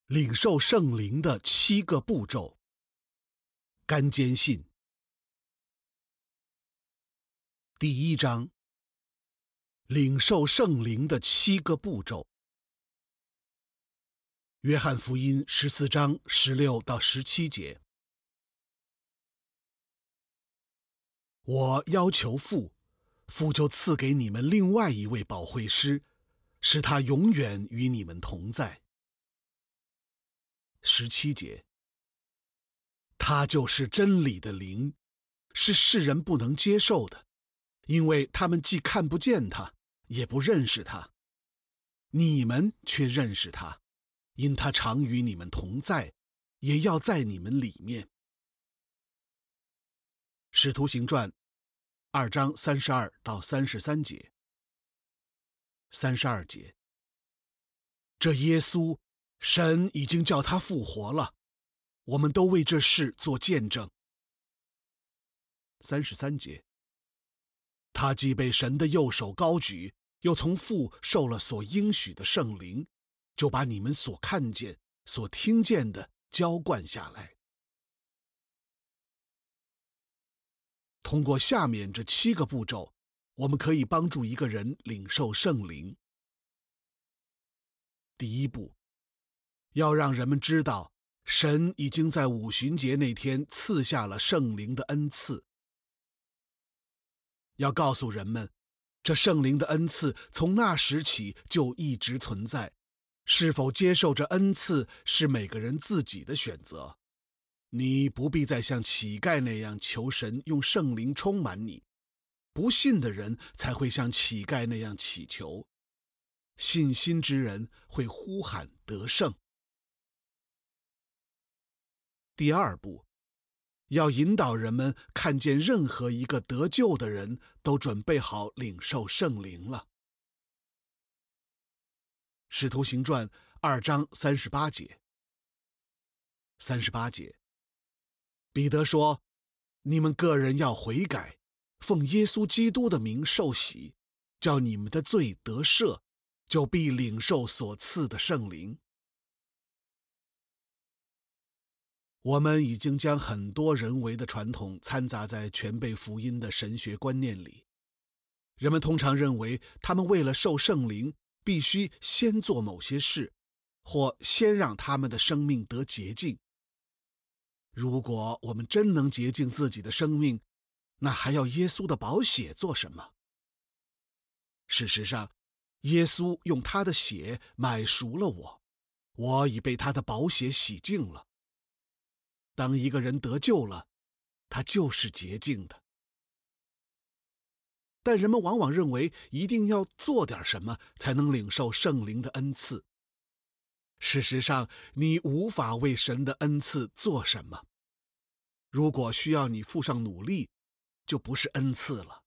领受圣灵的7个步骤。干坚信。第1章，领受圣灵的7个步骤。约翰福音14章16到17节。我要求父，父就赐给你们另外一位保惠师，使他永远与你们同在。17节，他就是真理的灵，是世人不能接受的，因为他们既看不见他，也不认识他。你们却认识他，因他常与你们同在，也要在你们里面。使徒行传2章32到33节。32节，这耶稣，神已经叫他复活了，我们都为这事做见证。33节，他既被神的右手高举，又从父受了所应许的圣灵，就把你们所看见、所听见的浇灌下来。通过下面这7个步骤，我们可以帮助一个人领受圣灵。第1步，要让人们知道，神已经在五旬节那天赐下了圣灵的恩赐。要告诉人们，这圣灵的恩赐从那时起就一直存在，是否接受这恩赐是每个人自己的选择。你不必再像乞丐那样求神用圣灵充满你，不信的人才会像乞丐那样祈求，信心之人会呼喊得胜。第2步，要引导人们看见任何一个得救的人都准备好领受圣灵了。使徒行传2章38节。38节，彼得说，你们个人要悔改，奉耶稣基督的名受洗，叫你们的罪得赦，就必领受所赐的圣灵。我们已经将很多人为的传统掺杂在全备福音的神学观念里。人们通常认为，他们为了受圣灵，必须先做某些事，或先让他们的生命得洁净。如果我们真能洁净自己的生命，那还要耶稣的宝血做什么？事实上，耶稣用他的血买赎了我，我已被他的宝血洗净了。当一个人得救了，他就是洁净的。但人们往往认为一定要做点什么才能领受圣灵的恩赐。事实上，你无法为神的恩赐做什么。如果需要你付上努力，就不是恩赐了。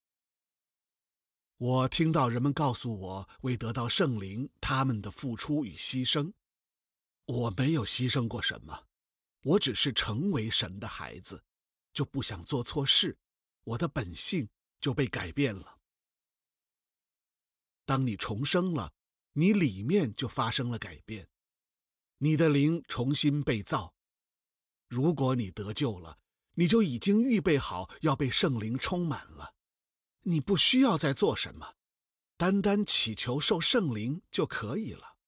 我听到人们告诉我，为得到圣灵，他们的付出与牺牲。我没有牺牲过什么，我只是成为神的孩子，就不想做错事，我的本性就被改变了。当你重生了，你里面就发生了改变，你的灵重新被造。如果你得救了，你就已经预备好要被圣灵充满了，你不需要再做什么，单单祈求受圣灵就可以了。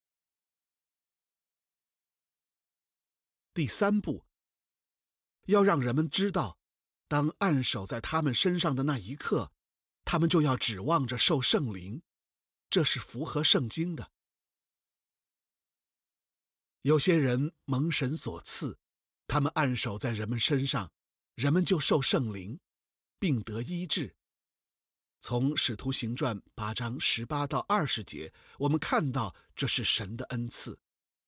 第3步，要让人们知道，当按手在他们身上的那一刻，他们就要指望着受圣灵，这是符合圣经的。有些人蒙神所赐，他们按手在人们身上，人们就受圣灵，并得医治。从使徒行传8章18到20节，我们看到这是神的恩赐。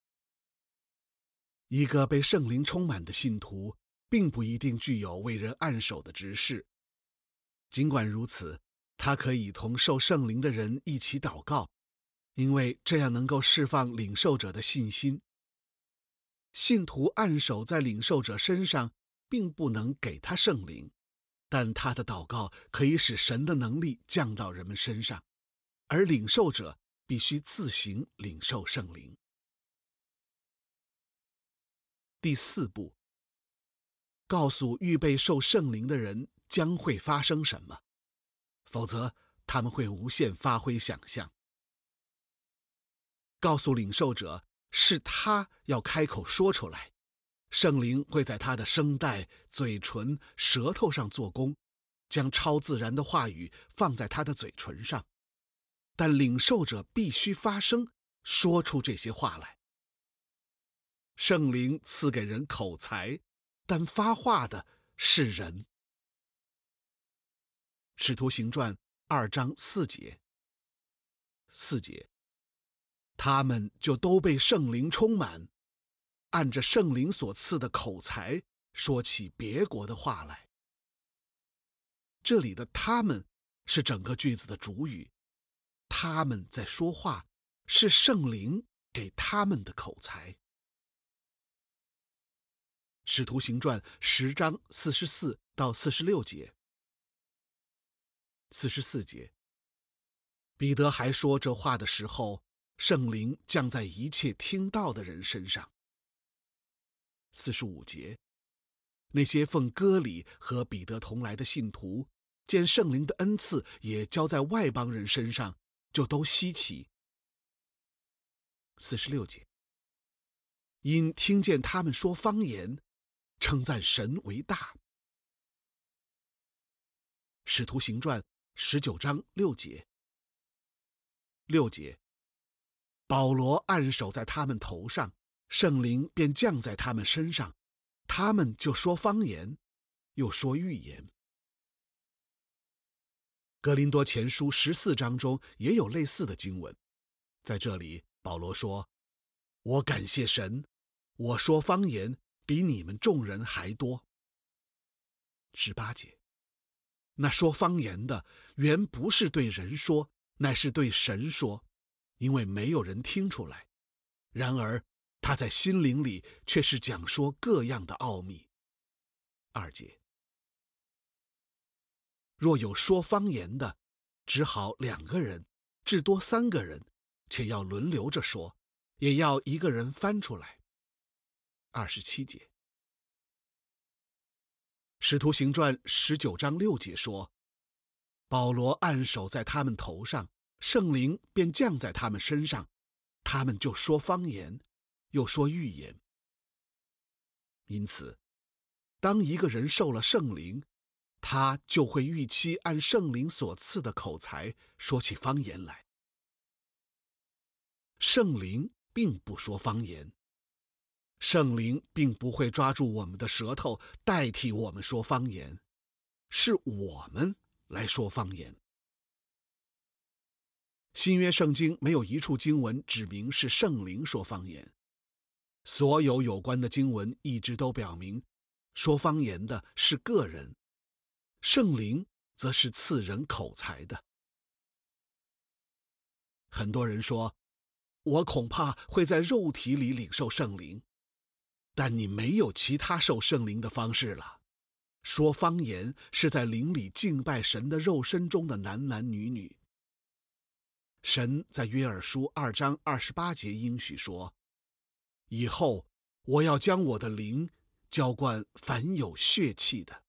一个被圣灵充满的信徒，并不一定具有为人按手的职事。尽管如此，他可以同受圣灵的人一起祷告，因为这样能够释放领受者的信心。信徒按手在领受者身上，并不能给他圣灵，但他的祷告可以使神的能力降到人们身上，而领受者必须自行领受圣灵。 第4步，告诉预备受圣灵的人将会发生什么，否则他们会无限发挥想象。告诉领受者是他要开口说出来，圣灵会在他的声带、嘴唇、舌头上做工，将超自然的话语放在他的嘴唇上，但领受者必须发声，说出这些话来。圣灵赐给人口才，但发话的是人。使徒行传2章4节，4节，他们就都被圣灵充满，按着圣灵所赐的口才说起别国的话来。这里的他们是整个句子的主语，他们在说话，是圣灵给他们的口才。使徒行传10章44到46节，44节，彼得还说这话的时候，圣灵降在一切听到的人身上。45节，那些奉割礼和彼得同来的信徒，见圣灵的恩赐也交在外邦人身上，就都稀奇。46节，因听见他们说方言，称赞神为大。使徒行传19章6节，6节，保罗按手在他们头上，圣灵便降在他们身上，他们就说方言，又说预言。哥林多前书14章中也有类似的经文，在这里保罗说，我感谢神，我说方言比你们众人还多。18节，那说方言的原不是对人说，乃是对神说，因为没有人听出来，然而他在心灵里却是讲说各样的奥秘。2节，若有说方言的，只好2个人，至多3个人，且要轮流着说，也要一个人翻出来。27节，使徒行传19章6节说，保罗按手在他们头上，圣灵便降在他们身上，他们就说方言，又说预言。因此，当一个人受了圣灵，他就会预期按圣灵所赐的口才说起方言来。圣灵并不说方言，圣灵并不会抓住我们的舌头代替我们说方言，是我们来说方言。新约圣经没有一处经文指明是圣灵说方言，所有有关的经文一直都表明，说方言的是个人，圣灵则是赐人口才的。很多人说，我恐怕会在肉体里领受圣灵，但你没有其他受圣灵的方式了。说方言是在灵里敬拜神的肉身中的男男女女。神在约珥书2章28节应许说，以后我要将我的灵浇灌凡有血气的。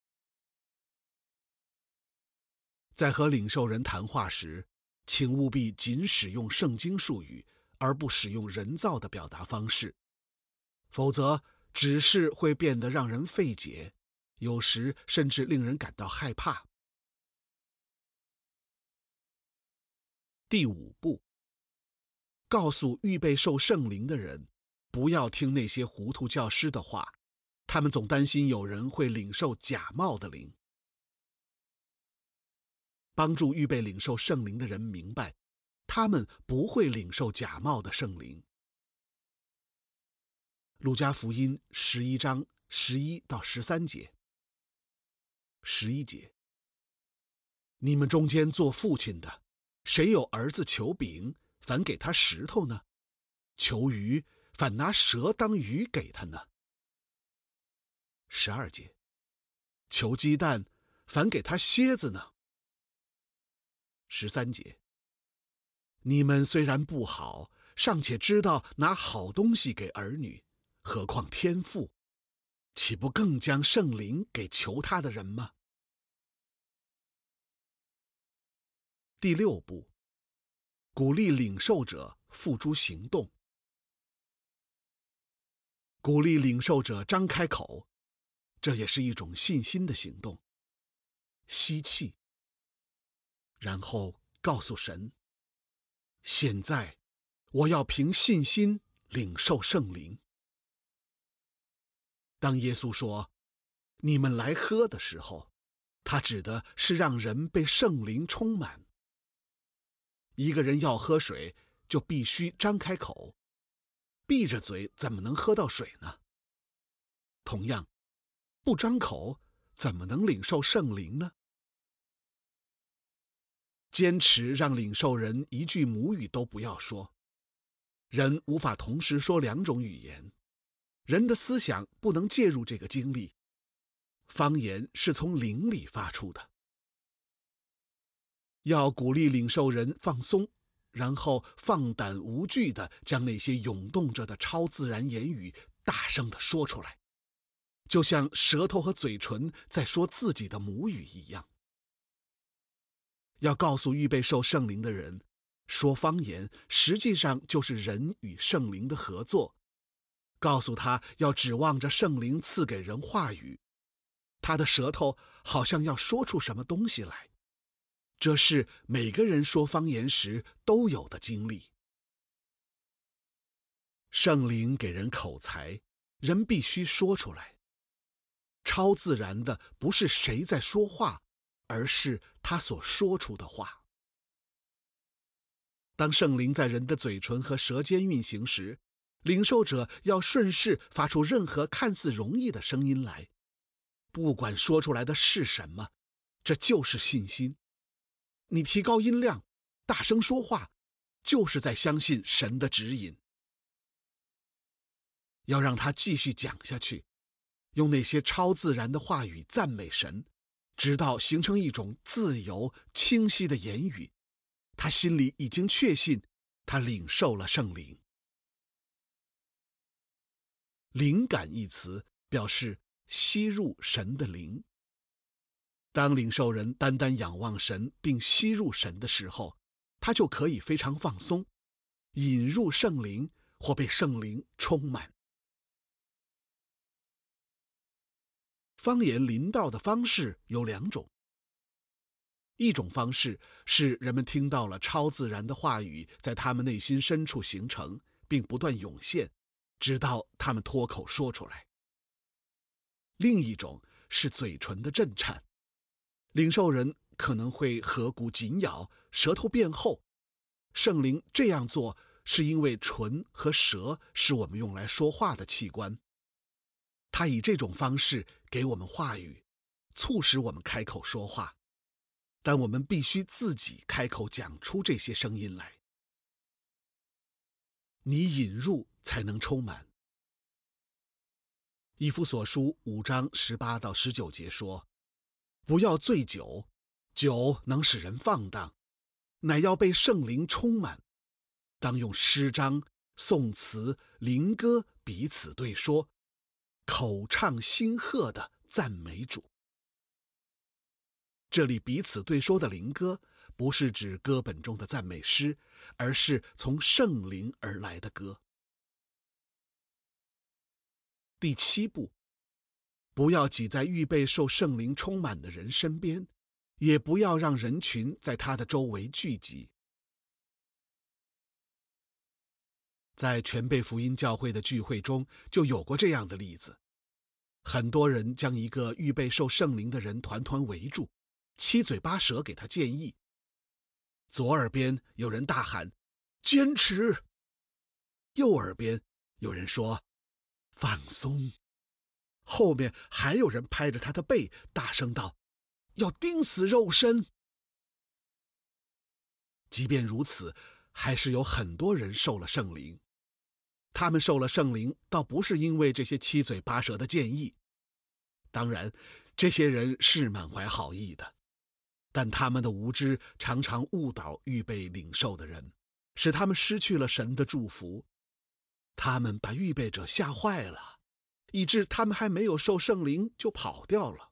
在和领受人谈话时，请务必仅使用圣经术语，而不使用人造的表达方式，否则只是会变得让人费解，有时甚至令人感到害怕。第5步，告诉预备受圣灵的人，不要听那些糊涂教师的话，他们总担心有人会领受假冒的灵。帮助预备领受圣灵的人明白，他们不会领受假冒的圣灵。路加福音11章11到13节，11节，你们中间做父亲的，谁有儿子求饼，反给他石头呢？求鱼，反拿蛇当鱼给他呢？12节，求鸡蛋，反给他蝎子呢？13节，你们虽然不好，尚且知道拿好东西给儿女，何况天父岂不更将圣灵给求他的人吗？第6步，鼓励领受者付诸行动。鼓励领受者张开口，这也是一种信心的行动。吸气，然后告诉神，现在我要凭信心领受圣灵。当耶稣说你们来喝的时候，他指的是让人被圣灵充满。一个人要喝水，就必须张开口，闭着嘴怎么能喝到水呢？同样，不张口怎么能领受圣灵呢？坚持让领受人一句母语都不要说。人无法同时说2种语言，人的思想不能介入这个经历。方言是从灵里发出的。要鼓励领受人放松，然后放胆无惧地将那些涌动着的超自然言语大声地说出来，就像舌头和嘴唇在说自己的母语一样。要告诉预备受圣灵的人，说方言实际上就是人与圣灵的合作。告诉他要指望着圣灵赐给人话语，他的舌头好像要说出什么东西来。这是每个人说方言时都有的经历。圣灵给人口才，人必须说出来。超自然的不是谁在说话，而是他所说出的话。当圣灵在人的嘴唇和舌尖运行时，领受者要顺势发出任何看似容易的声音来，不管说出来的是什么，这就是信心。你提高音量，大声说话，就是在相信神的指引。要让他继续讲下去，用那些超自然的话语赞美神，直到形成一种自由清晰的言语，他心里已经确信他领受了圣灵。灵感一词表示吸入神的灵。当领受人单单仰望神并吸入神的时候，他就可以非常放松，引入圣灵或被圣灵充满。方言临到的方式有2种。一种方式是人们听到了超自然的话语在他们内心深处形成，并不断涌现，直到他们脱口说出来。另一种是嘴唇的震颤，领受人可能会颌骨紧咬，舌头变厚。圣灵这样做是因为唇和舌是我们用来说话的器官，他以这种方式给我们话语，促使我们开口说话，但我们必须自己开口讲出这些声音来。你引入才能充满。以弗所书5章18到19节说，不要醉酒，酒能使人放荡，乃要被圣灵充满，当用诗章、颂词、灵歌彼此对说，口唱心和地赞美主。这里彼此对说的灵歌，不是指歌本中的赞美诗，而是从圣灵而来的歌。第7步，不要挤在预备受圣灵充满的人身边，也不要让人群在他的周围聚集。在全备福音教会的聚会中就有过这样的例子，很多人将一个预备受圣灵的人团团围住，七嘴八舌给他建议。左耳边有人大喊坚持，右耳边有人说放松，后面还有人拍着他的背大声道要钉死肉身。即便如此，还是有很多人受了圣灵。他们受了圣灵倒不是因为这些七嘴八舌的建议，当然这些人是满怀好意的，但他们的无知常常误导预备领受的人，使他们失去了神的祝福。他们把预备者吓坏了， 以致他们还没有受圣灵就跑掉了。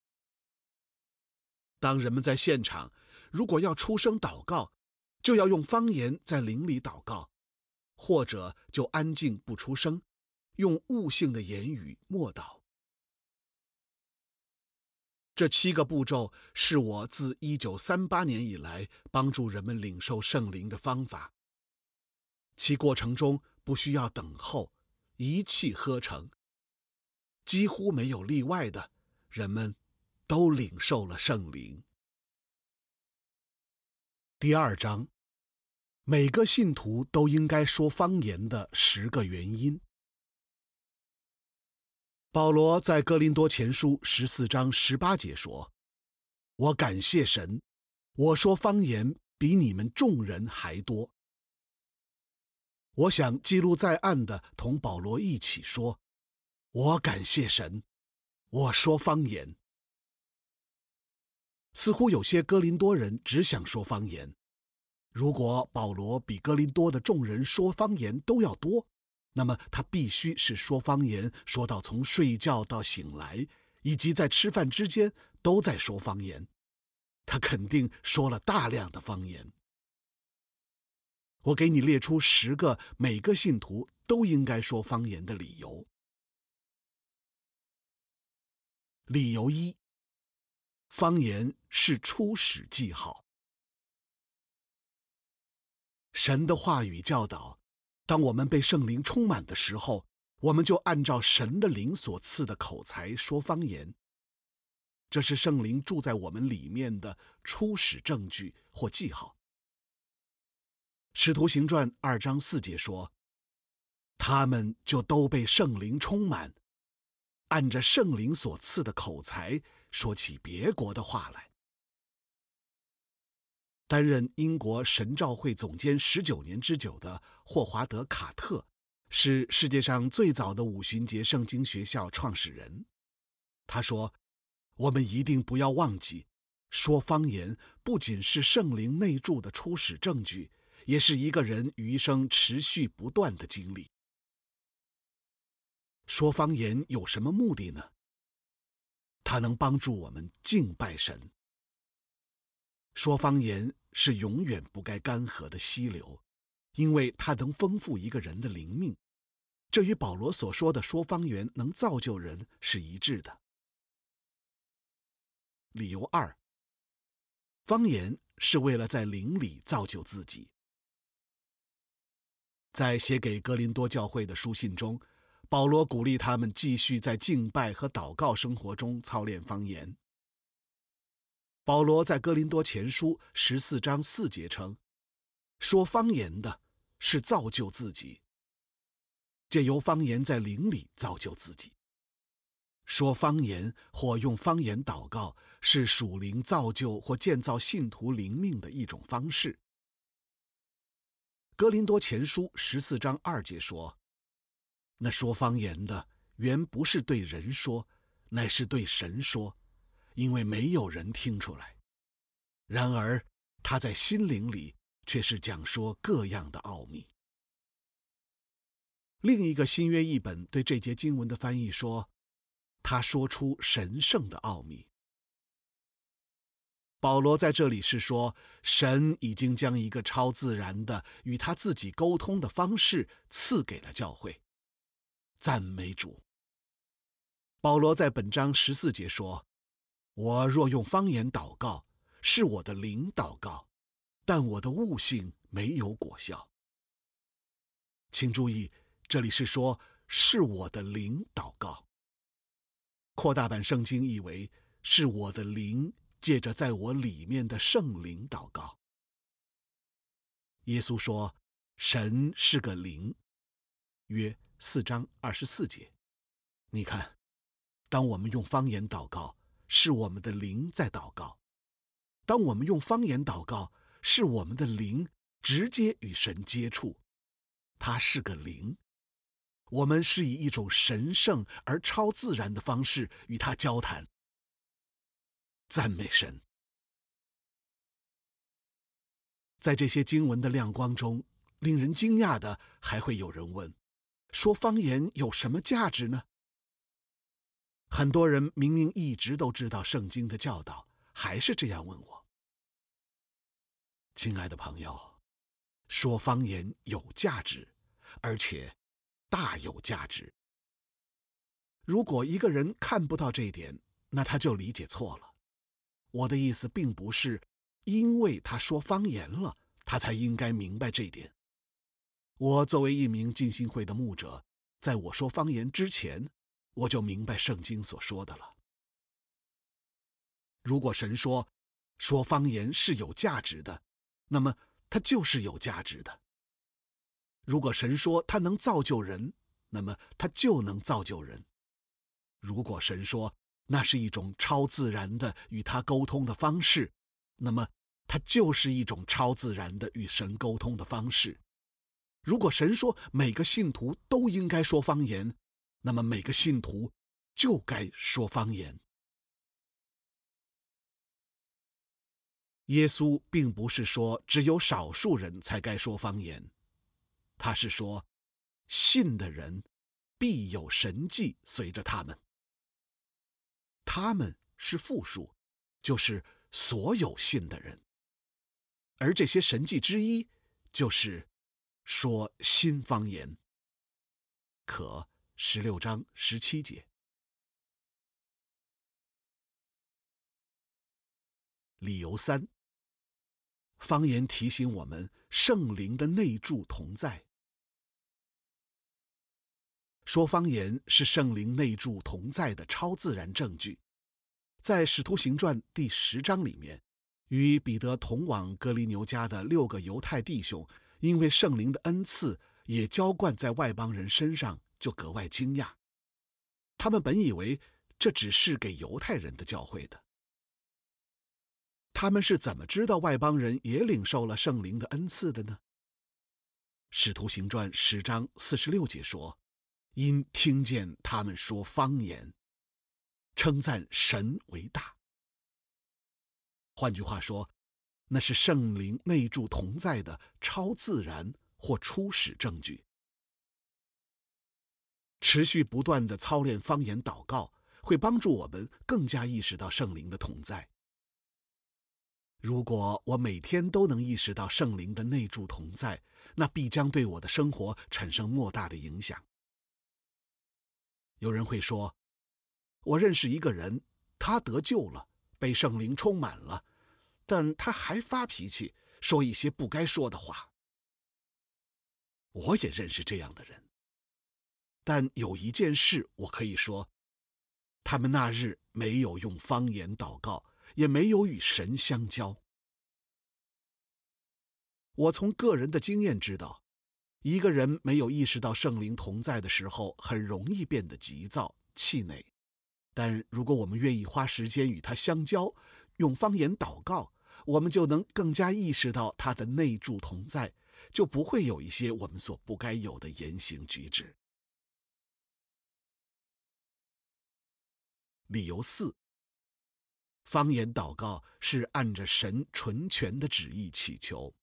当人们在现场，如果要出声祷告，就要用方言在灵里祷告，或者就安静不出声，用悟性的言语默祷。这7个步骤是我自1938年以来帮助人们领受圣灵的方法，其过程中不需要等候，一气呵成，几乎没有例外的，人们都领受了圣灵。第2章，每个信徒都应该说方言的10个原因。保罗在哥林多前书14章18节说：“我感谢神，我说方言比你们众人还多。”我想记录在案的同保罗一起说：“我感谢神，我说方言。”似乎有些哥林多人只想说方言。如果保罗比哥林多的众人说方言都要多，那么他必须是说方言说到从睡觉到醒来，以及在吃饭之间都在说方言。他肯定说了大量的方言。我给你列出10个每个信徒都应该说方言的理由。理由1，方言是初始记号。神的话语教导，当我们被圣灵充满的时候，我们就按照神的灵所赐的口才说方言。这是圣灵住在我们里面的初始证据或记号。使徒行传2章4节说，他们就都被圣灵充满，按着圣灵所赐的口才说起别国的话来。担任英国神召会总监19年之久的霍华德·卡特是世界上最早的五旬节圣经学校创始人。他说，我们一定不要忘记，说方言不仅是圣灵内住的初始证据，也是一个人余生持续不断的经历。说方言有什么目的呢？它能帮助我们敬拜神。说方言是永远不该干涸的溪流，因为它能丰富一个人的灵命。这与保罗所说的说方言能造就人是一致的。理由2，方言是为了在灵里造就自己。在写给哥林多教会的书信中，保罗鼓励他们继续在敬拜和祷告生活中操练方言。保罗在哥林多前书14章4节称，说方言的是造就自己，借由方言在灵里造就自己。说方言或用方言祷告是属灵造就或建造信徒灵命的一种方式。哥林多前书14章2节说，那说方言的原不是对人说，乃是对神说，因为没有人听出来。然而他在心灵里却是讲说各样的奥秘。另一个新约译本对这节经文的翻译说，他说出神圣的奥秘。保罗在这里是说，神已经将一个超自然的与他自己沟通的方式赐给了教会。赞美主。保罗在本章14节说，我若用方言祷告，是我的灵祷告，但我的悟性没有果效。请注意，这里是说是我的灵祷告。扩大版圣经译为是我的灵借着在我里面的圣灵祷告。耶稣说，神是个灵，约4章24节。你看，当我们用方言祷告，是我们的灵在祷告；当我们用方言祷告，是我们的灵直接与神接触。他是个灵，我们是以一种神圣而超自然的方式与他交谈。赞美神。在这些经文的亮光中，令人惊讶的还会有人问，说方言有什么价值呢？ 很多人明明一直都知道圣经的教导，还是这样问我。亲爱的朋友，说方言有价值，而且大有价值。如果一个人看不到这一点，那他就理解错了。我的意思并不是因为他说方言了，他才应该明白这一点。我作为一名浸信会的牧者，在我说方言之前，我就明白圣经所说的了。如果神说方言是有价值的，那么它就是有价值的。如果神说它能造就人，那么它就能造就人。如果神说那是一种超自然的与他沟通的方式，那么它就是一种超自然的与神沟通的方式。如果神说每个信徒都应该说方言，那么每个信徒就该说方言。耶稣并不是说只有少数人才该说方言，他是说信的人必有神迹随着他们。他们是复数，就是所有信的人。而这些神迹之一就是说新方言。可16章17节。理由3，方言提醒我们圣灵的内住同在。说方言是圣灵内住同在的超自然证据。在《使徒行传》第10章里面，与彼得同往哥尼流家的6个犹太弟兄，因为圣灵的恩赐也浇灌在外邦人身上，就格外惊讶。他们本以为这只是给犹太人的教会的。他们是怎么知道外邦人也领受了圣灵的恩赐的呢？使徒行传10章46节说，因听见他们说方言，称赞神为大。换句话说，那是圣灵内住同在的超自然或初始证据。持续不断地操练方言祷告，会帮助我们更加意识到圣灵的同在。如果我每天都能意识到圣灵的内住同在，那必将对我的生活产生莫大的影响。有人会说，我认识一个人，他得救了，被圣灵充满了，但他还发脾气，说一些不该说的话。我也认识这样的人，但有一件事我可以说，他们那日没有用方言祷告，也没有与神相交。我从个人的经验知道，一个人没有意识到圣灵同在的时候，很容易变得急躁、气馁。但如果我们愿意花时间与他相交，用方言祷告，我们就能更加意识到他的内住同在，就不会有一些我们所不该有的言行举止。理由4，方言祷告是按着神纯全的旨意祈求。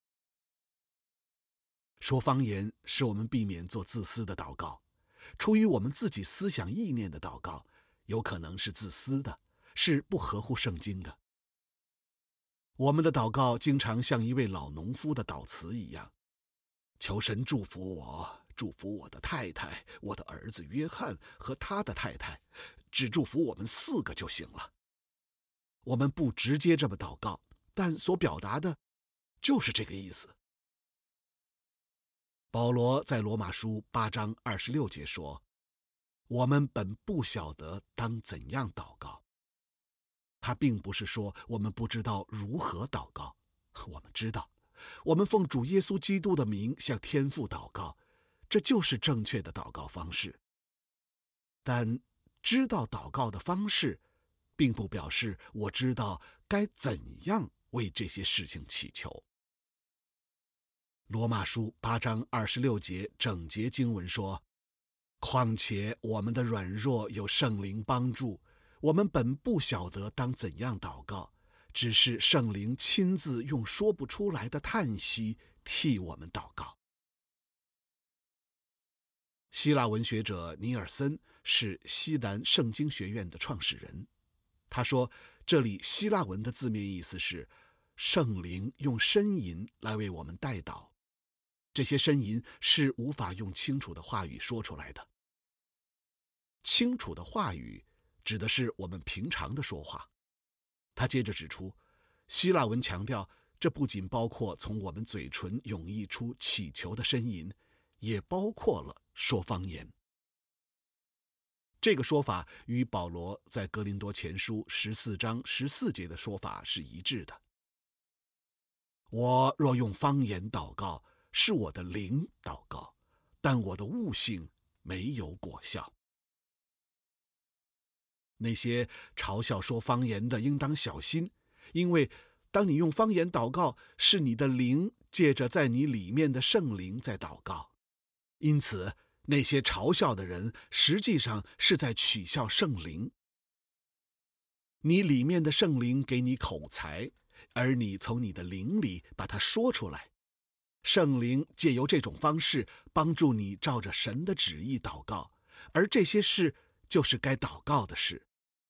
说方言使我们避免做自私的祷告，出于我们自己思想意念的祷告，有可能是自私的，是不合乎圣经的。我们的祷告经常像一位老农夫的祷词一样，求神祝福我，祝福我的太太，我的儿子约翰和他的太太，只祝福我们4个就行了。我们不直接这么祷告，但所表达的就是这个意思。保罗在罗马书8章26节说，我们本不晓得当怎样祷告。他并不是说我们不知道如何祷告，我们知道，我们奉主耶稣基督的名向天父祷告，这就是正确的祷告方式。但知道祷告的方式，并不表示我知道该怎样为这些事情祈求。罗马书8章26节整节经文说，况且我们的软弱有圣灵帮助，我们本不晓得当怎样祷告，只是圣灵亲自用说不出来的叹息替我们祷告。 希腊文学者尼尔森是西南圣经学院的创始人。他说，这里希腊文的字面意思是圣灵用呻吟来为我们代祷，这些呻吟是无法用清楚的话语说出来的。清楚的话语指的是我们平常的说话。他接着指出，希腊文强调这不仅包括从我们嘴唇涌溢出祈求的呻吟，也包括了说方言。这个说法与保罗在哥林多前书14章14节的说法是一致的。我若用方言祷告，是我的灵祷告，但我的悟性没有果效。那些嘲笑说方言的应当小心，因为当你用方言祷告，是你的灵借着在你里面的圣灵在祷告。因此那些嘲笑的人实际上是在取笑圣灵。你里面的圣灵给你口才，而你从你的灵里把它说出来。圣灵借由这种方式帮助你照着神的旨意祷告，而这些事就是该祷告的事。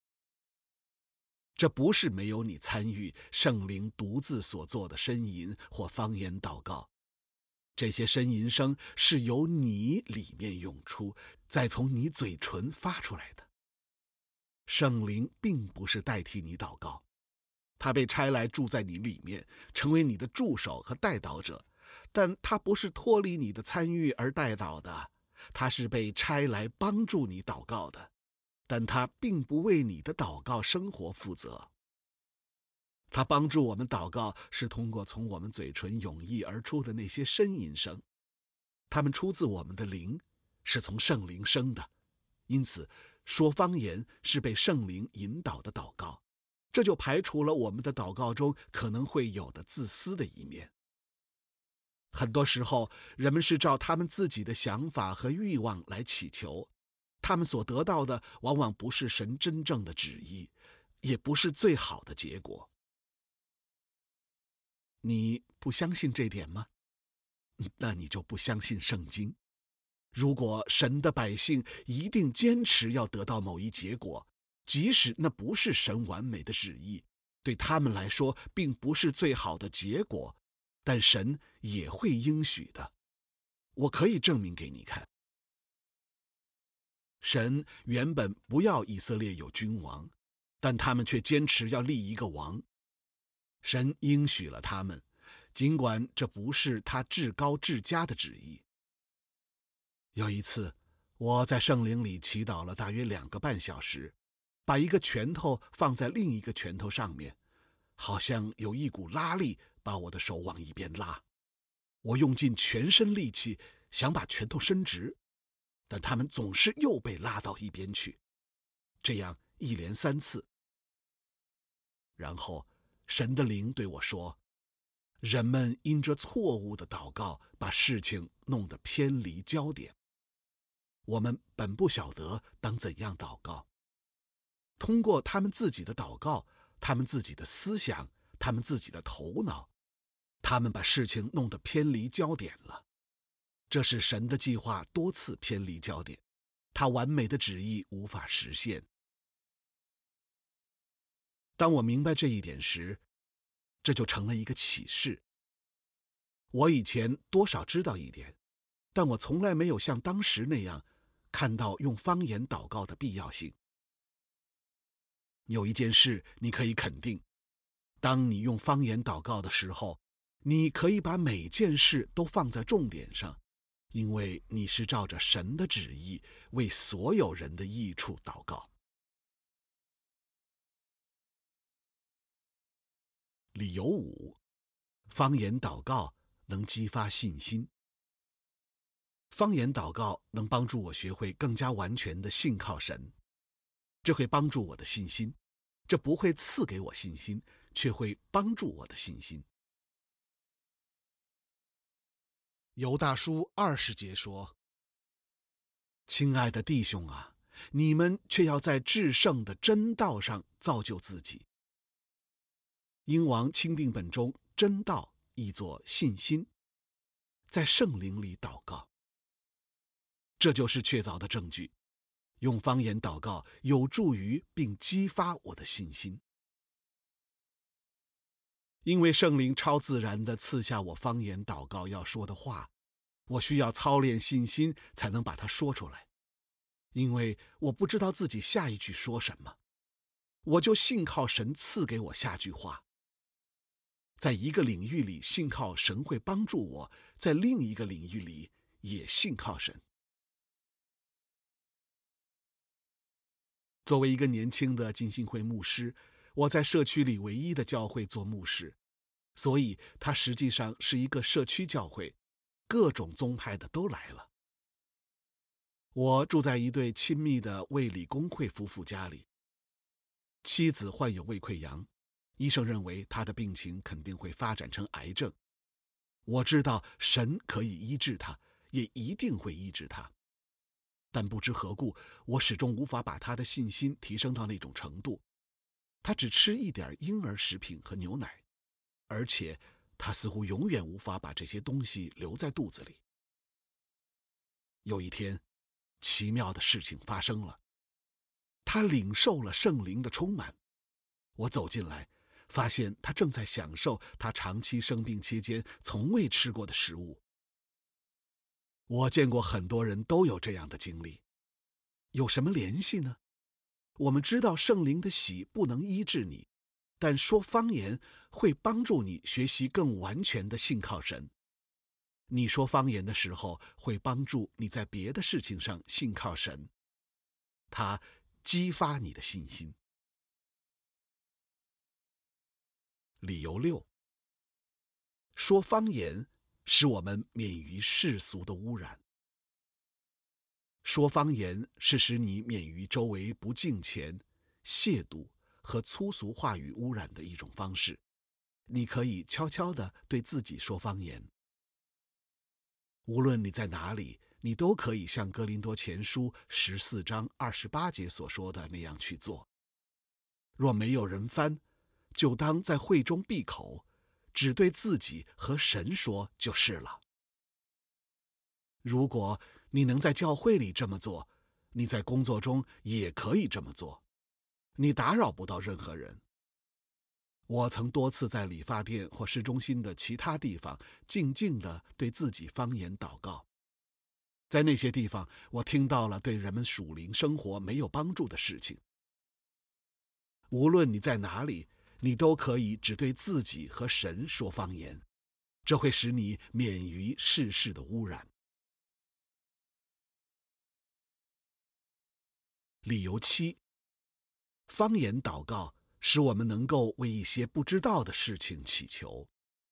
这不是没有你参与圣灵独自所做的呻吟或方言祷告，这些呻吟声是由你里面涌出，再从你嘴唇发出来的。圣灵并不是代替你祷告，他被差来住在你里面，成为你的助手和代祷者，但他不是脱离你的参与而代祷的，他是被差来帮助你祷告的，但他并不为你的祷告生活负责。他帮助我们祷告是通过从我们嘴唇涌溢而出的那些呻吟声，它们出自我们的灵，是从圣灵生的。因此说方言是被圣灵引导的祷告，这就排除了我们的祷告中可能会有的自私的一面。很多时候人们是照他们自己的想法和欲望来祈求，他们所得到的往往不是神真正的旨意，也不是最好的结果。你不相信这点吗？那你就不相信圣经。如果神的百姓一定坚持要得到某一结果，即使那不是神完美的旨意，对他们来说并不是最好的结果，但神也会应许的。我可以证明给你看。神原本不要以色列有君王，但他们却坚持要立一个王。神应许了他们，尽管这不是他至高至佳的旨意。有一次，我在圣灵里祈祷了大约2个半小时，把一个拳头放在另一个拳头上面，好像有一股拉力把我的手往一边拉。我用尽全身力气想把拳头伸直，但他们总是又被拉到一边去，这样一连3次。然后神的灵对我说，人们因着错误的祷告把事情弄得偏离焦点。我们本不晓得当怎样祷告，通过他们自己的祷告，他们自己的思想，他们自己的头脑，他们把事情弄得偏离焦点了。这是神的计划多次偏离焦点，他完美的旨意无法实现。当我明白这一点时，这就成了一个启示。我以前多少知道一点，但我从来没有像当时那样看到用方言祷告的必要性。有一件事你可以肯定，当你用方言祷告的时候，你可以把每件事都放在重点上，因为你是照着神的旨意为所有人的益处祷告。理由5，方言祷告能激发信心。方言祷告能帮助我学会更加完全的信靠神，这会帮助我的信心，这不会赐给我信心，却会帮助我的信心。犹大书20节说，亲爱的弟兄啊，你们却要在至圣的真道上造就自己。英王钦定本中真道译作信心，在圣灵里祷告。 这就是确凿的证据。用方言祷告有助于并激发我的信心。因为圣灵超自然地赐下我方言祷告要说的话，我需要操练信心才能把它说出来。因为我不知道自己下一句说什么，我就信靠神赐给我下句话。在一个领域里信靠神会帮助我，在另一个领域里也信靠神。作为一个年轻的浸信会牧师，我在社区里唯一的教会做牧师，所以它实际上是一个社区教会，各种宗派的都来了。我住在一对亲密的卫理公会夫妇家里，妻子患有胃溃疡，医生认为她的病情肯定会发展成癌症。我知道神可以医治她，也一定会医治她。但不知何故，我始终无法把他的信心提升到那种程度。他只吃一点婴儿食品和牛奶，而且他似乎永远无法把这些东西留在肚子里。有一天，奇妙的事情发生了，他领受了圣灵的充满。我走进来，发现他正在享受他长期生病期间从未吃过的食物。我见过很多人都有这样的经历，有什么联系呢？我们知道圣灵的喜不能医治你，但说方言会帮助你学习更完全的信靠神。你说方言的时候，会帮助你在别的事情上信靠神，它激发你的信心。理由6，说方言使我们免于世俗的污染。说方言是使你免于周围不敬虔、亵渎和粗俗话语污染的一种方式。你可以悄悄地对自己说方言。无论你在哪里，你都可以像哥林多前书14章28节所说的那样去做。若没有人翻，就当在会中闭口，只对自己和神说就是了。如果你能在教会里这么做，你在工作中也可以这么做，你打扰不到任何人。我曾多次在理发店或市中心的其他地方静静地对自己方言祷告。在那些地方，我听到了对人们属灵生活没有帮助的事情。无论你在哪里，你都可以只对自己和神说方言，这会使你免于世事的污染。理由7，方言祷告使我们能够为一些不知道的事情祈求。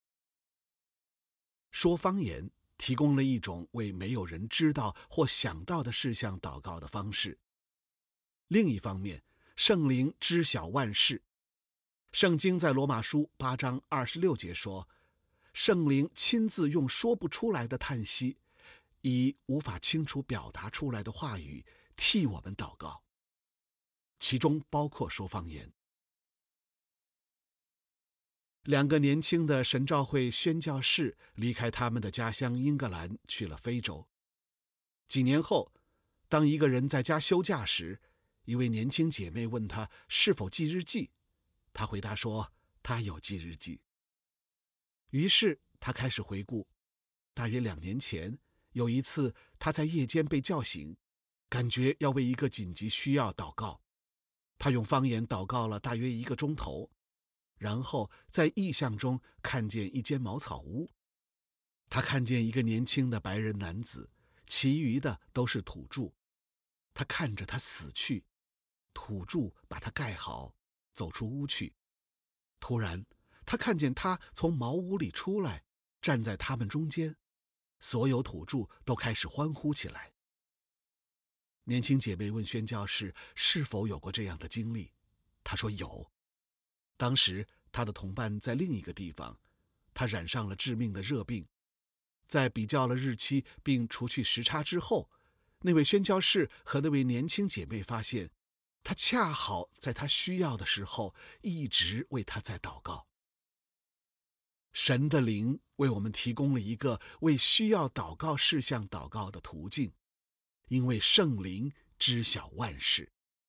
说方言提供了一种为没有人知道或想到的事项祷告的方式。另一方面，圣灵知晓万事。圣经在罗马书8章26节说，圣灵亲自用说不出来的叹息，以无法清楚表达出来的话语替我们祷告，其中包括说方言。2个年轻的神召会宣教士离开他们的家乡英格兰去了非洲。几年后，当一个人在家休假时，一位年轻姐妹问他是否记日记，他回答说他有记日记。于是他开始回顾，大约2年前，有一次他在夜间被叫醒，感觉要为一个紧急需要祷告。他用方言祷告了大约1个钟头，然后在异象中看见一间茅草屋。他看见一个年轻的白人男子，其余的都是土著。他看着他死去，土著把他盖好，走出屋去。突然，他看见他从茅屋里出来，站在他们中间，所有土著都开始欢呼起来。年轻姐妹问宣教士是否有过这样的经历，他说有。当时他的同伴在另一个地方，他染上了致命的热病。在比较了日期并除去时差之后，那位宣教士和那位年轻姐妹发现，他恰好在他需要的时候一直为他在祷告。神的灵为我们提供了一个为需要祷告事项祷告的途径， 因为圣灵知晓万事。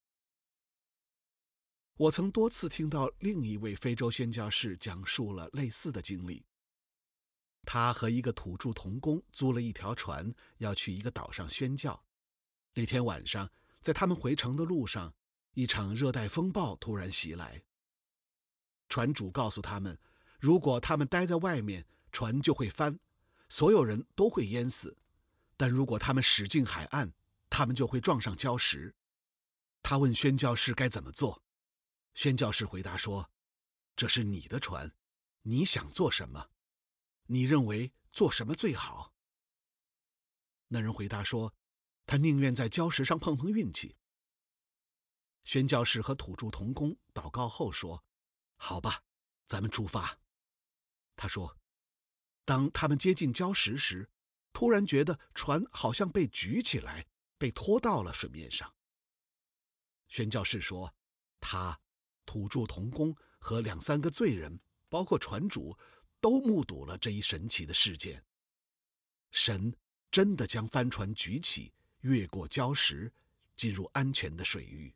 我曾多次听到另一位非洲宣教士讲述了类似的经历。他和一个土著童工租了一条船，要去一个岛上宣教。那天晚上，在他们回程的路上，一场热带风暴突然袭来。船主告诉他们，如果他们待在外面，船就会翻，所有人都会淹死。但如果他们驶进海岸，他们就会撞上礁石。他问宣教士该怎么做。宣教士回答说，这是你的船，你想做什么？你认为做什么最好？那人回答说，他宁愿在礁石上碰碰运气。宣教士和土著同工祷告后说，好吧，咱们出发。他说，当他们接近礁石时，突然觉得船好像被举起来，被拖到了水面上。宣教士说，他、土著同工和2-3个罪人，包括船主，都目睹了这一神奇的事件。神真的将帆船举起，越过礁石，进入安全的水域。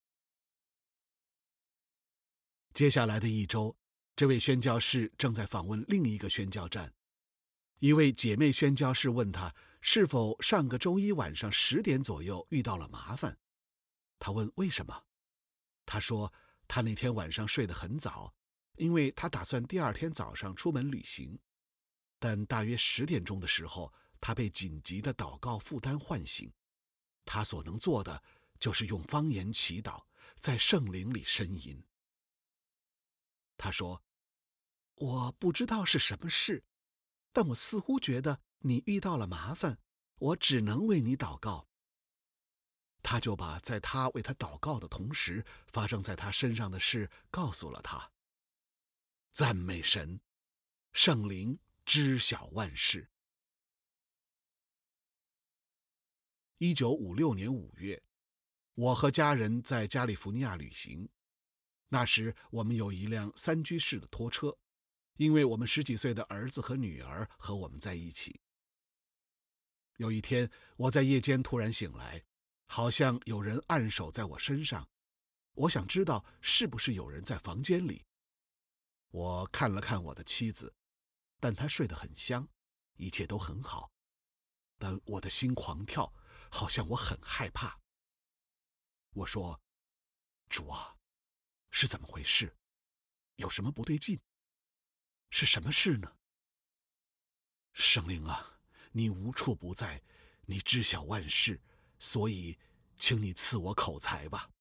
接下来的一周，这位宣教士正在访问另一个宣教站。一位姐妹宣教士问他，是否上个周一晚上10点左右遇到了麻烦。他问为什么。他说，他那天晚上睡得很早，因为他打算第二天早上出门旅行。但大约10点钟的时候，他被紧急的祷告负担唤醒。他所能做的就是用方言祈祷，在圣灵里呻吟。他说，我不知道是什么事，但我似乎觉得你遇到了麻烦，我只能为你祷告。他就把在他为他祷告的同时发生在他身上的事告诉了他。赞美神，圣灵知晓万事。1956年5月，我和家人在加利福尼亚旅行。那时我们有一辆3居室的拖车，因为我们10几岁的儿子和女儿和我们在一起。有一天，我在夜间突然醒来，好像有人按手在我身上。我想知道是不是有人在房间里。我看了看我的妻子，但她睡得很香，一切都很好。但我的心狂跳，好像我很害怕。我说，主啊，是怎么回事？有什么不对劲？是什么事呢？圣灵啊，你无处不在，你知晓万事，所以请你赐我口才吧。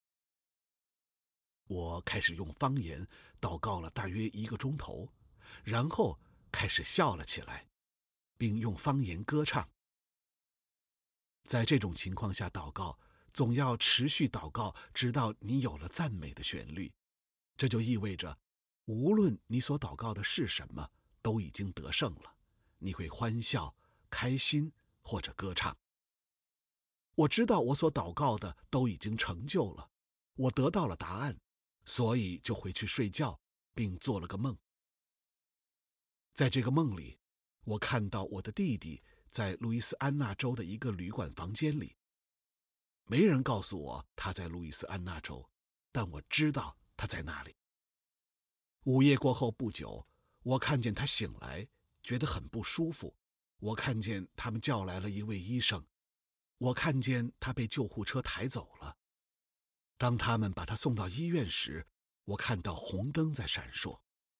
我开始用方言祷告了大约1个钟头，然后开始笑了起来，并用方言歌唱。在这种情况下祷告，总要持续祷告，直到你有了赞美的旋律。这就意味着，无论你所祷告的是什么，都已经得胜了。你会欢笑、开心或者歌唱。我知道我所祷告的都已经成就了，我得到了答案，所以就回去睡觉，并做了个梦。在这个梦里，我看到我的弟弟在路易斯安那州的一个旅馆房间里。没人告诉我他在路易斯安那州，但我知道他在那里。午夜过后不久，我看见他醒来，觉得很不舒服。我看见他们叫来了一位医生，我看见他被救护车抬走了。当他们把他送到医院时，我看到红灯在闪烁。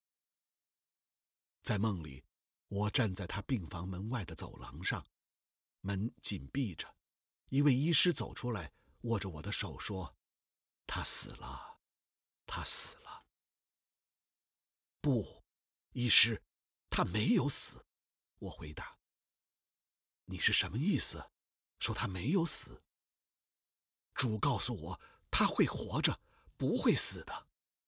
在梦里，我站在他病房门外的走廊上，门紧闭着。一位医师走出来，握着我的手说，他死了，他死了。不，医师，他没有死。我回答。你是什么意思？说他没有死？主告诉我，他会活着，不会死的。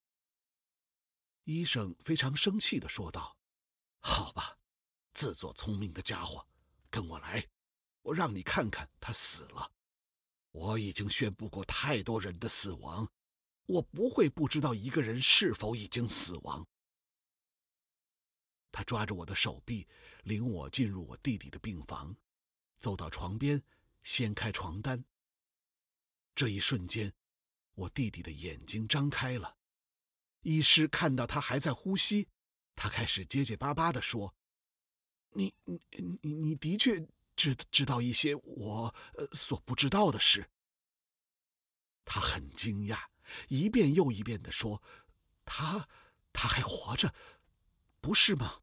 医生非常生气地说道，好吧，自作聪明的家伙，跟我来，我让你看看他死了。我已经宣布过太多人的死亡，我不会不知道一个人是否已经死亡。他抓着我的手臂，领我进入我弟弟的病房，走到床边， 掀开床单。这一瞬间，我弟弟的眼睛张开了。医师看到他还在呼吸，他开始结结巴巴地说：“你的确知道一些我所不知道的事。”他很惊讶，一遍又一遍地说：“他还活着，不是吗？”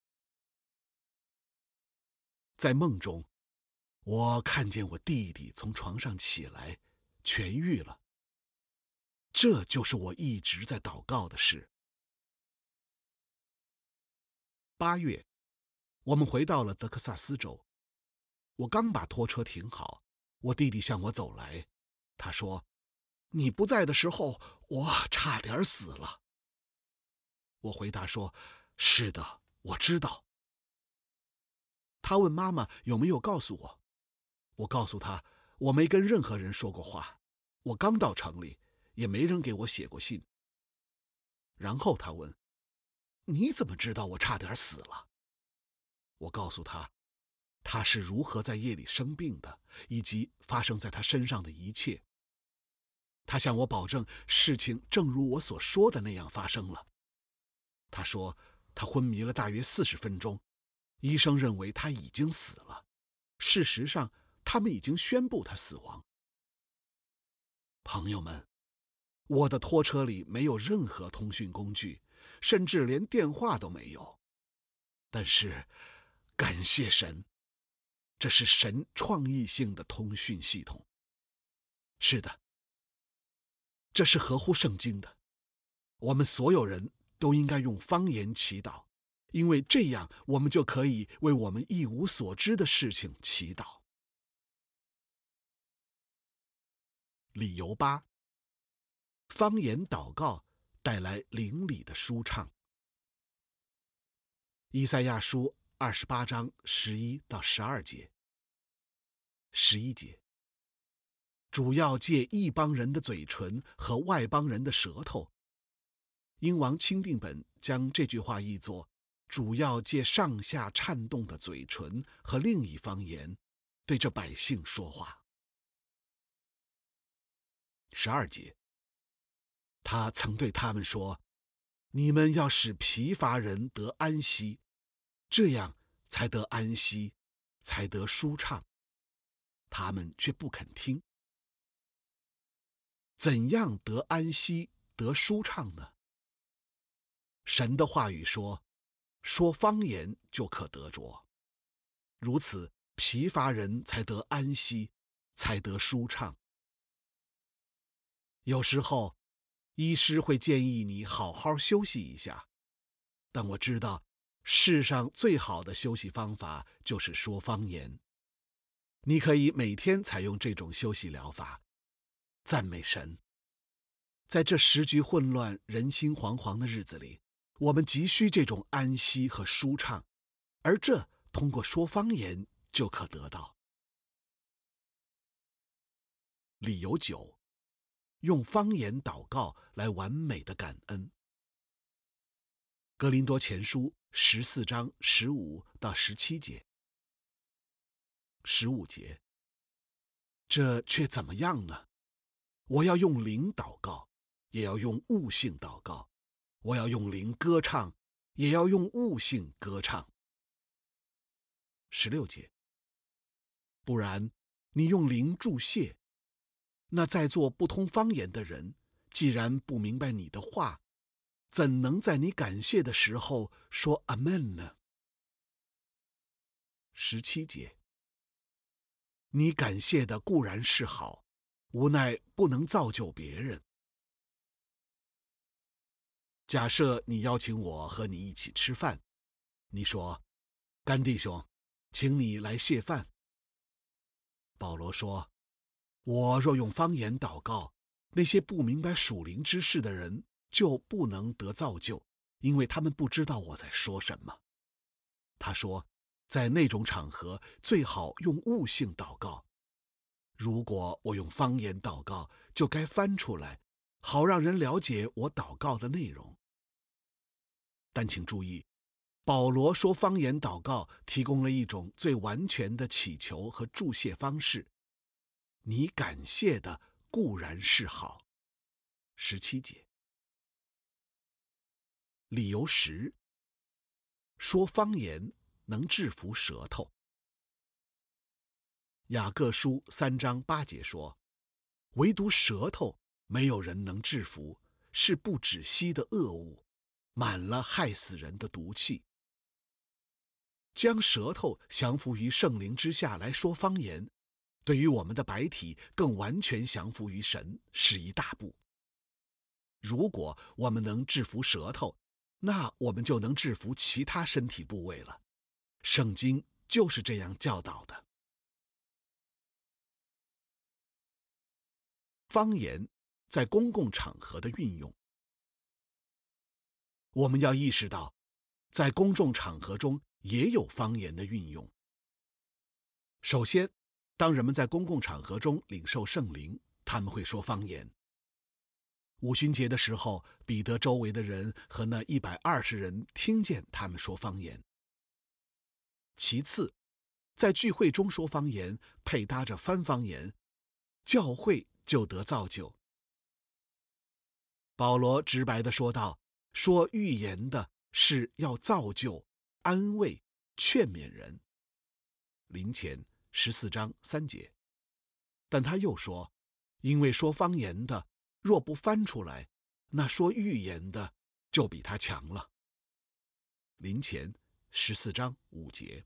在梦中，我看见我弟弟从床上起来，痊愈了。这就是我一直在祷告的事。8月，我们回到了德克萨斯州。我刚把拖车停好，我弟弟向我走来，他说：“你不在的时候，我差点死了。”我回答说：“是的，我知道。”他问妈妈有没有告诉我，我告诉他我没跟任何人说过话，我刚到城里，也没人给我写过信。然后他问：“你怎么知道我差点死了？”我告诉他，他是如何在夜里生病的，以及发生在他身上的一切。他向我保证，事情正如我所说的那样发生了。他说，他昏迷了大约40分钟，医生认为他已经死了。事实上，他们已经宣布他死亡。朋友们，我的拖车里没有任何通讯工具，甚至连电话都没有。但是，感谢神，这是神创意性的通讯系统。是的，这是合乎圣经的。我们所有人都应该用方言祈祷，因为这样我们就可以为我们一无所知的事情祈祷。理由8：方言祷告带来灵里的舒畅。以赛亚书28章11到12节。11节，主要借异邦人的嘴唇和外邦人的舌头。英王钦定本将这句话译作：主要借上下颤动的嘴唇和另一方言，对这百姓说话。12节，他曾对他们说：你们要使疲乏人得安息，这样才得安息，才得舒畅。他们却不肯听。怎样得安息、得舒畅呢？神的话语说，说方言就可得着。如此，疲乏人才得安息，才得舒畅。有时候，医师会建议你好好休息一下，但我知道，世上最好的休息方法就是说方言。你可以每天采用这种休息疗法。赞美神！在这时局混乱、人心惶惶的日子里，我们急需这种安息和舒畅，而这通过说方言就可得到。理由9：用方言祷告来完美的感恩。哥林多前书14章15到17节。15节，这却怎么样呢？我要用灵祷告，也要用悟性祷告；我要用灵歌唱，也要用悟性歌唱。16节，不然你用灵祝谢，那在座不通方言的人，既然不明白你的话，怎能在你感谢的时候说阿们呢？17节，你感谢的固然是好，无奈不能造就别人。假设你邀请我和你一起吃饭，你说：干弟兄，请你来谢饭。保罗说：我若用方言祷告，那些不明白属灵之事的人就不能得造就，因为他们不知道我在说什么。他说，在那种场合最好用悟性祷告。如果我用方言祷告，就该翻出来，好让人了解我祷告的内容。但请注意，保罗说方言祷告提供了一种最完全的祈求和祝谢方式， 你感谢的固然是好。17节。理由10，说方言能制服舌头。雅各书3章8节说，唯独舌头没有人能制服，是不止息的恶物，满了害死人的毒气。将舌头降服于圣灵之下来说方言，对于我们的白体更完全降服于神是一大步。如果我们能制服舌头，那我们就能制服其他身体部位了。圣经就是这样教导的。方言在公共场合的运用，我们要意识到，在公众场合中也有方言的运用。首先，当人们在公共场合中领受圣灵，他们会说方言。五旬节的时候，彼得周围的人和那120人听见他们说方言。其次，在聚会中说方言，配搭着翻方言，教会就得造就。保罗直白地说道，说预言的是要造就、安慰、劝勉人。林前14章3节。但他又说，因为说方言的若不翻出来，那说预言的就比他强了。林前14章5节。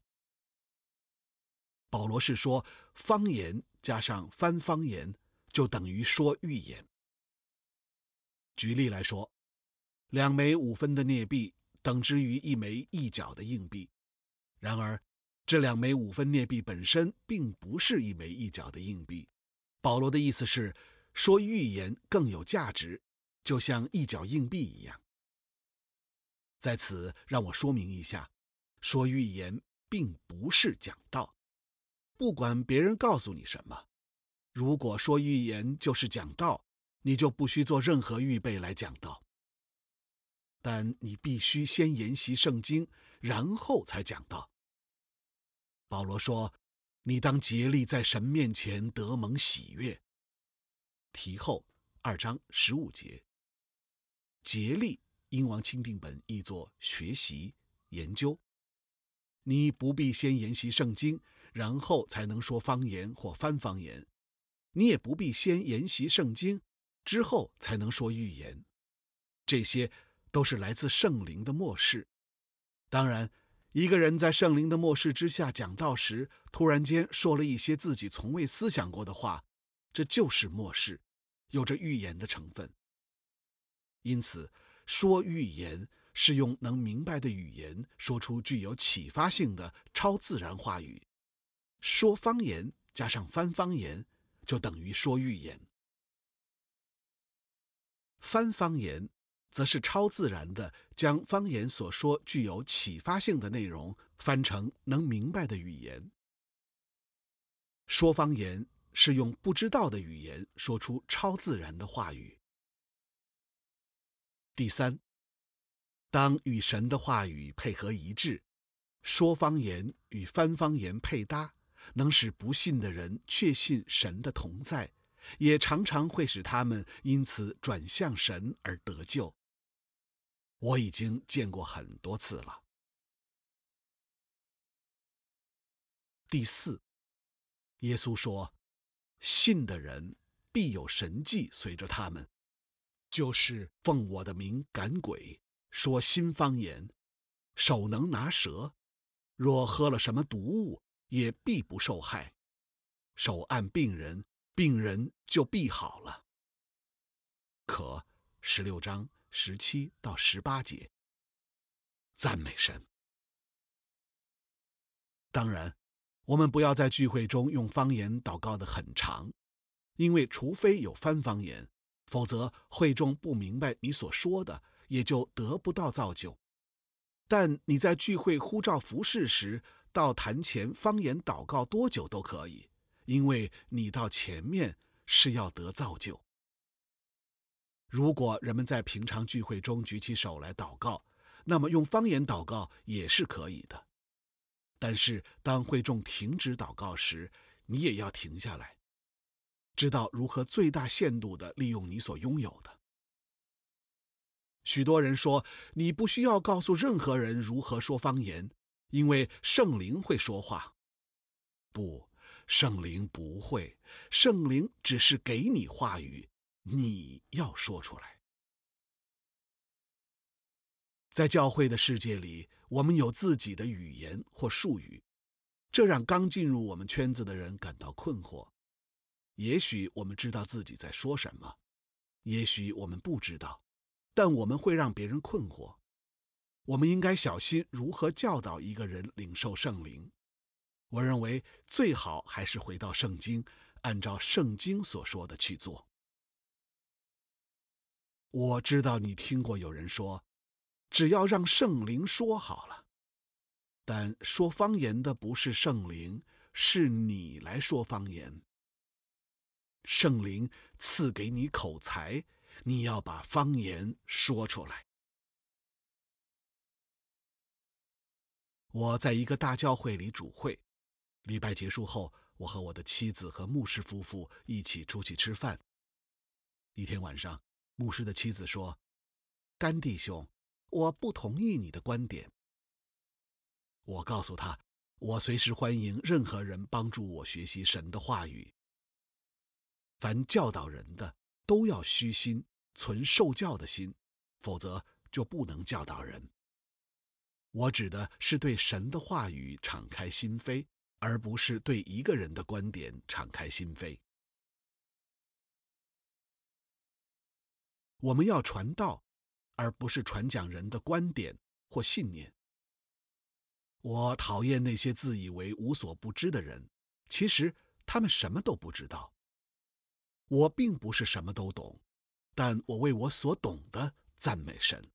保罗是说，方言加上翻方言就等于说预言。举例来说，2枚5分的镍币等之于1枚1角的硬币，然而这2枚5分镍币本身并不是1枚1角的硬币。保罗的意思是，说预言更有价值，就像1角硬币一样。在此让我说明一下，说预言并不是讲道。不管别人告诉你什么，如果说预言就是讲道，你就不需做任何预备来讲道。但你必须先研习圣经，然后才讲道。保罗说，你当竭力在神面前得蒙喜悦。提后2章15节。竭力，英王钦定本译作学习、研究。你不必先研习圣经，然后才能说方言或翻方言。你也不必先研习圣经，之后才能说预言。这些都是来自圣灵的默示。当然，一个人在圣灵的默示之下讲道时，突然间说了一些自己从未思想过的话，这就是默示，有着预言的成分。因此，说预言是用能明白的语言说出具有启发性的超自然话语。说方言加上翻方言，就等于说预言。翻方言则是超自然的将方言所说具有启发性的内容翻成能明白的语言。说方言是用不知道的语言说出超自然的话语。第三，当与神的话语配合一致，说方言与翻方言配搭，能使不信的人确信神的同在，也常常会使他们因此转向神而得救。我已经见过很多次了。第四，耶稣说，信的人必有神迹随着他们，就是奉我的名赶鬼，说新方言，手能拿蛇，若喝了什么毒物，也必不受害，手按病人，病人就必好了。可16章17到18节。赞美神。当然，我们不要在聚会中用方言祷告得很长，因为除非有翻方言，否则会众不明白你所说的，也就得不到造就。但你在聚会呼召服事时，到坛前方言祷告多久都可以，因为你到前面是要得造就。如果人们在平常聚会中举起手来祷告，那么用方言祷告也是可以的。但是当会众停止祷告时，你也要停下来， 知道如何最大限度地利用你所拥有的。许多人说，你不需要告诉任何人如何说方言，因为圣灵会说话。不，圣灵不会，圣灵只是给你话语，你要说出来。在教会的世界里，我们有自己的语言或术语，这让刚进入我们圈子的人感到困惑。也许我们知道自己在说什么，也许我们不知道，但我们会让别人困惑。我们应该小心如何教导一个人领受圣灵。我认为最好还是回到圣经，按照圣经所说的去做。我知道你听过有人说，只要让圣灵说好了，但说方言的不是圣灵，是你来说方言。圣灵赐给你口才，你要把方言说出来。我在一个大教会里主会，礼拜结束后，我和我的妻子和牧师夫妇一起出去吃饭。一天晚上，牧师的妻子说：“甘弟兄，我不同意你的观点。”我告诉他，我随时欢迎任何人帮助我学习神的话语。凡教导人的，都要虚心，存受教的心，否则就不能教导人。我指的是对神的话语敞开心扉，而不是对一个人的观点敞开心扉。我们要传道，而不是传讲人的观点或信念。我讨厌那些自以为无所不知的人，其实他们什么都不知道。我并不是什么都懂，但我为我所懂的赞美神。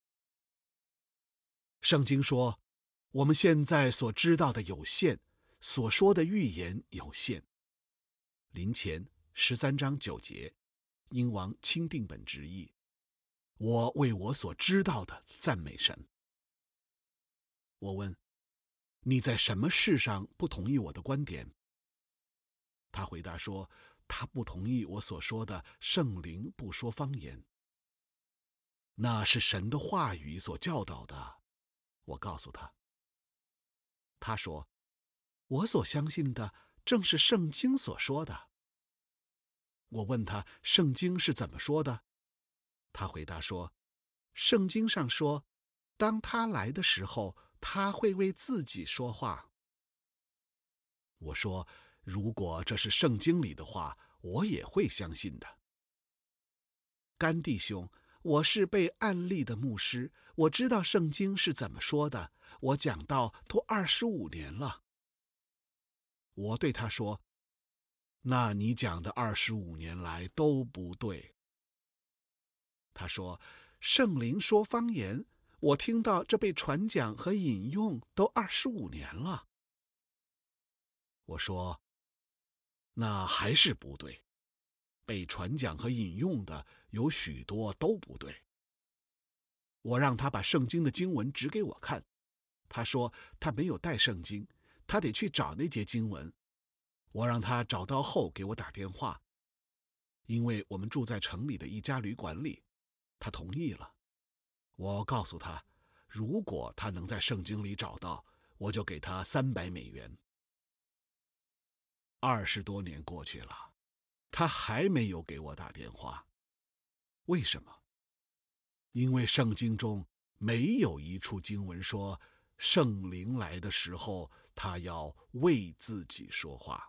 圣经说，我们现在所知道的有限，所说的预言有限。林前13章9节，英王钦定本直译。我为我所知道的赞美神。我问，你在什么事上不同意我的观点？他回答说，他不同意我所说的圣灵不说方言。那是神的话语所教导的，我告诉他。他说，我所相信的正是圣经所说的。我问他，圣经是怎么说的？他回答说，圣经上说，当他来的时候，他会为自己说话。我说，如果这是圣经里的话，我也会相信的。甘弟兄，我是被按立的牧师，我知道圣经是怎么说的，我讲道都25年了。我对他说，那你讲的25年来都不对。他说，圣灵说方言，我听到这被传讲和引用都25年了。我说，那还是不对，被传讲和引用的有许多都不对。我让他把圣经的经文指给我看，他说他没有带圣经，他得去找那节经文。我让他找到后给我打电话，因为我们住在城里的一家旅馆里，他同意了。我告诉他，如果他能在圣经里找到，我就给他300美元。20多年过去了，他还没有给我打电话。为什么？因为圣经中没有一处经文说，圣灵来的时候，他要为自己说话。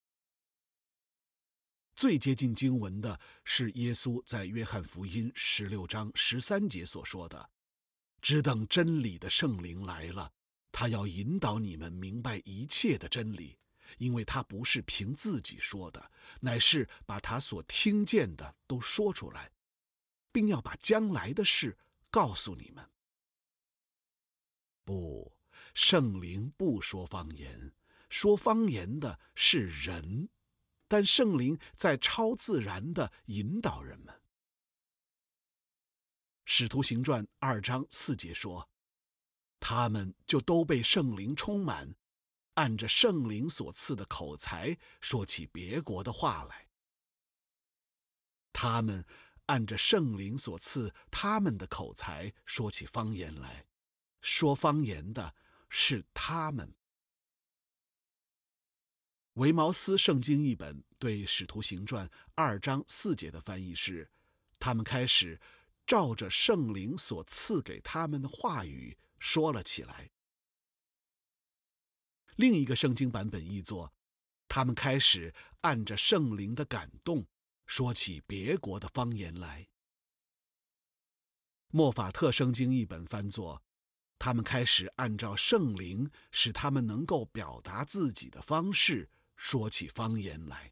最接近经文的是耶稣在约翰福音16章13节所说的，只等真理的圣灵来了，他要引导你们明白一切的真理，因为他不是凭自己说的，乃是把他所听见的都说出来，并要把将来的事告诉你们。不，圣灵不说方言，说方言的是人，但圣灵在超自然地引导人们。使徒行传2章4节说，他们就都被圣灵充满，按着圣灵所赐的口才说起别国的话来。 他们按着圣灵所赐他们的口才说起方言来，说方言的是他们。维茅斯圣经译本对《使徒行传》2章4节的翻译是：他们开始照着圣灵所赐给他们的话语说了起来。另一个圣经版本译作：他们开始按着圣灵的感动说起别国的方言来。默法特圣经译本翻作：他们开始按照圣灵使他们能够表达自己的方式说起方言来。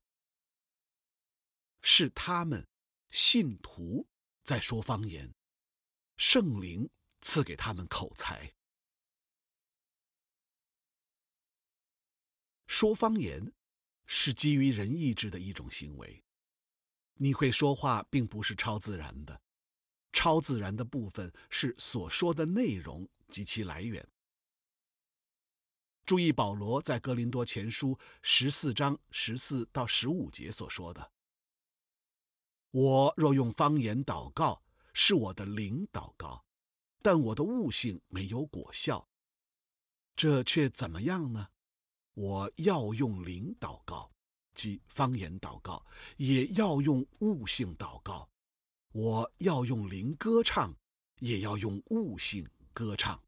是他们信徒在说方言，圣灵赐给他们口才。说方言是基于人意志的一种行为。你会说话并不是超自然的，超自然的部分是所说的内容及其来源。注意保罗在哥林多前书14章14到15节所说的：我若用方言祷告，是我的灵祷告，但我的悟性没有果效。这却怎么样呢？我要用灵祷告，即方言祷告，也要用悟性祷告。我要用灵歌唱，也要用悟性歌唱。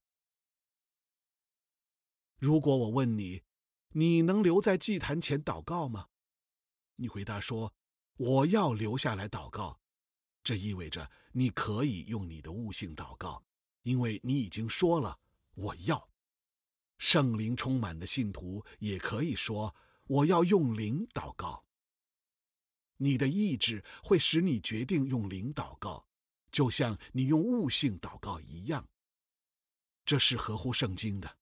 如果我问你，你能留在祭坛前祷告吗？你回答说，我要留下来祷告。这意味着你可以用你的悟性祷告，因为你已经说了我要。圣灵充满的信徒也可以说，我要用灵祷告。你的意志会使你决定用灵祷告，就像你用悟性祷告一样。这是合乎圣经的。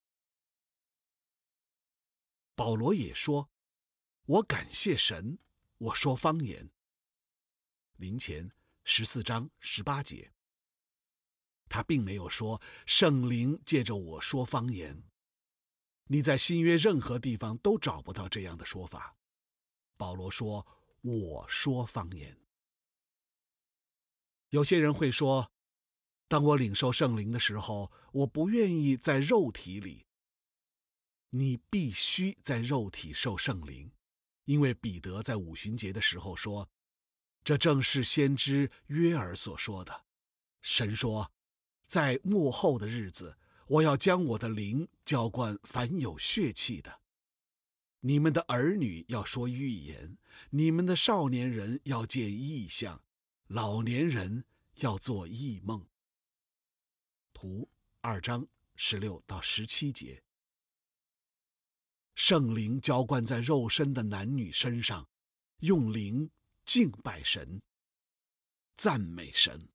保罗也说，我感谢神，我说方言。林前14章18节。他并没有说圣灵借着我说方言。你在新约任何地方都找不到这样的说法。保罗说，我说方言。有些人会说，当我领受圣灵的时候，我不愿意在肉体里。你必须在肉体受圣灵，因为彼得在五旬节的时候说，这正是先知约珥所说的。神说，在末后的日子，我要将我的灵浇灌凡有血气的。你们的儿女要说预言，你们的少年人要见异象，老年人要做异梦。图2章16到17节。圣灵浇灌在肉身的男女身上，用灵敬拜神，赞美神。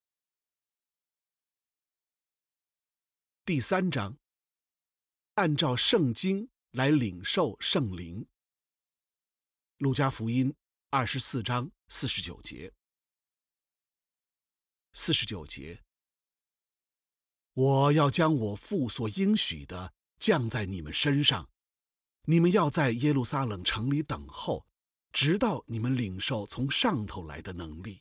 第3章，按照圣经来领受圣灵。路加福音24章49节。49节，我要将我父所应许的降在你们身上，你们要在耶路撒冷城里等候，直到你们领受从上头来的能力。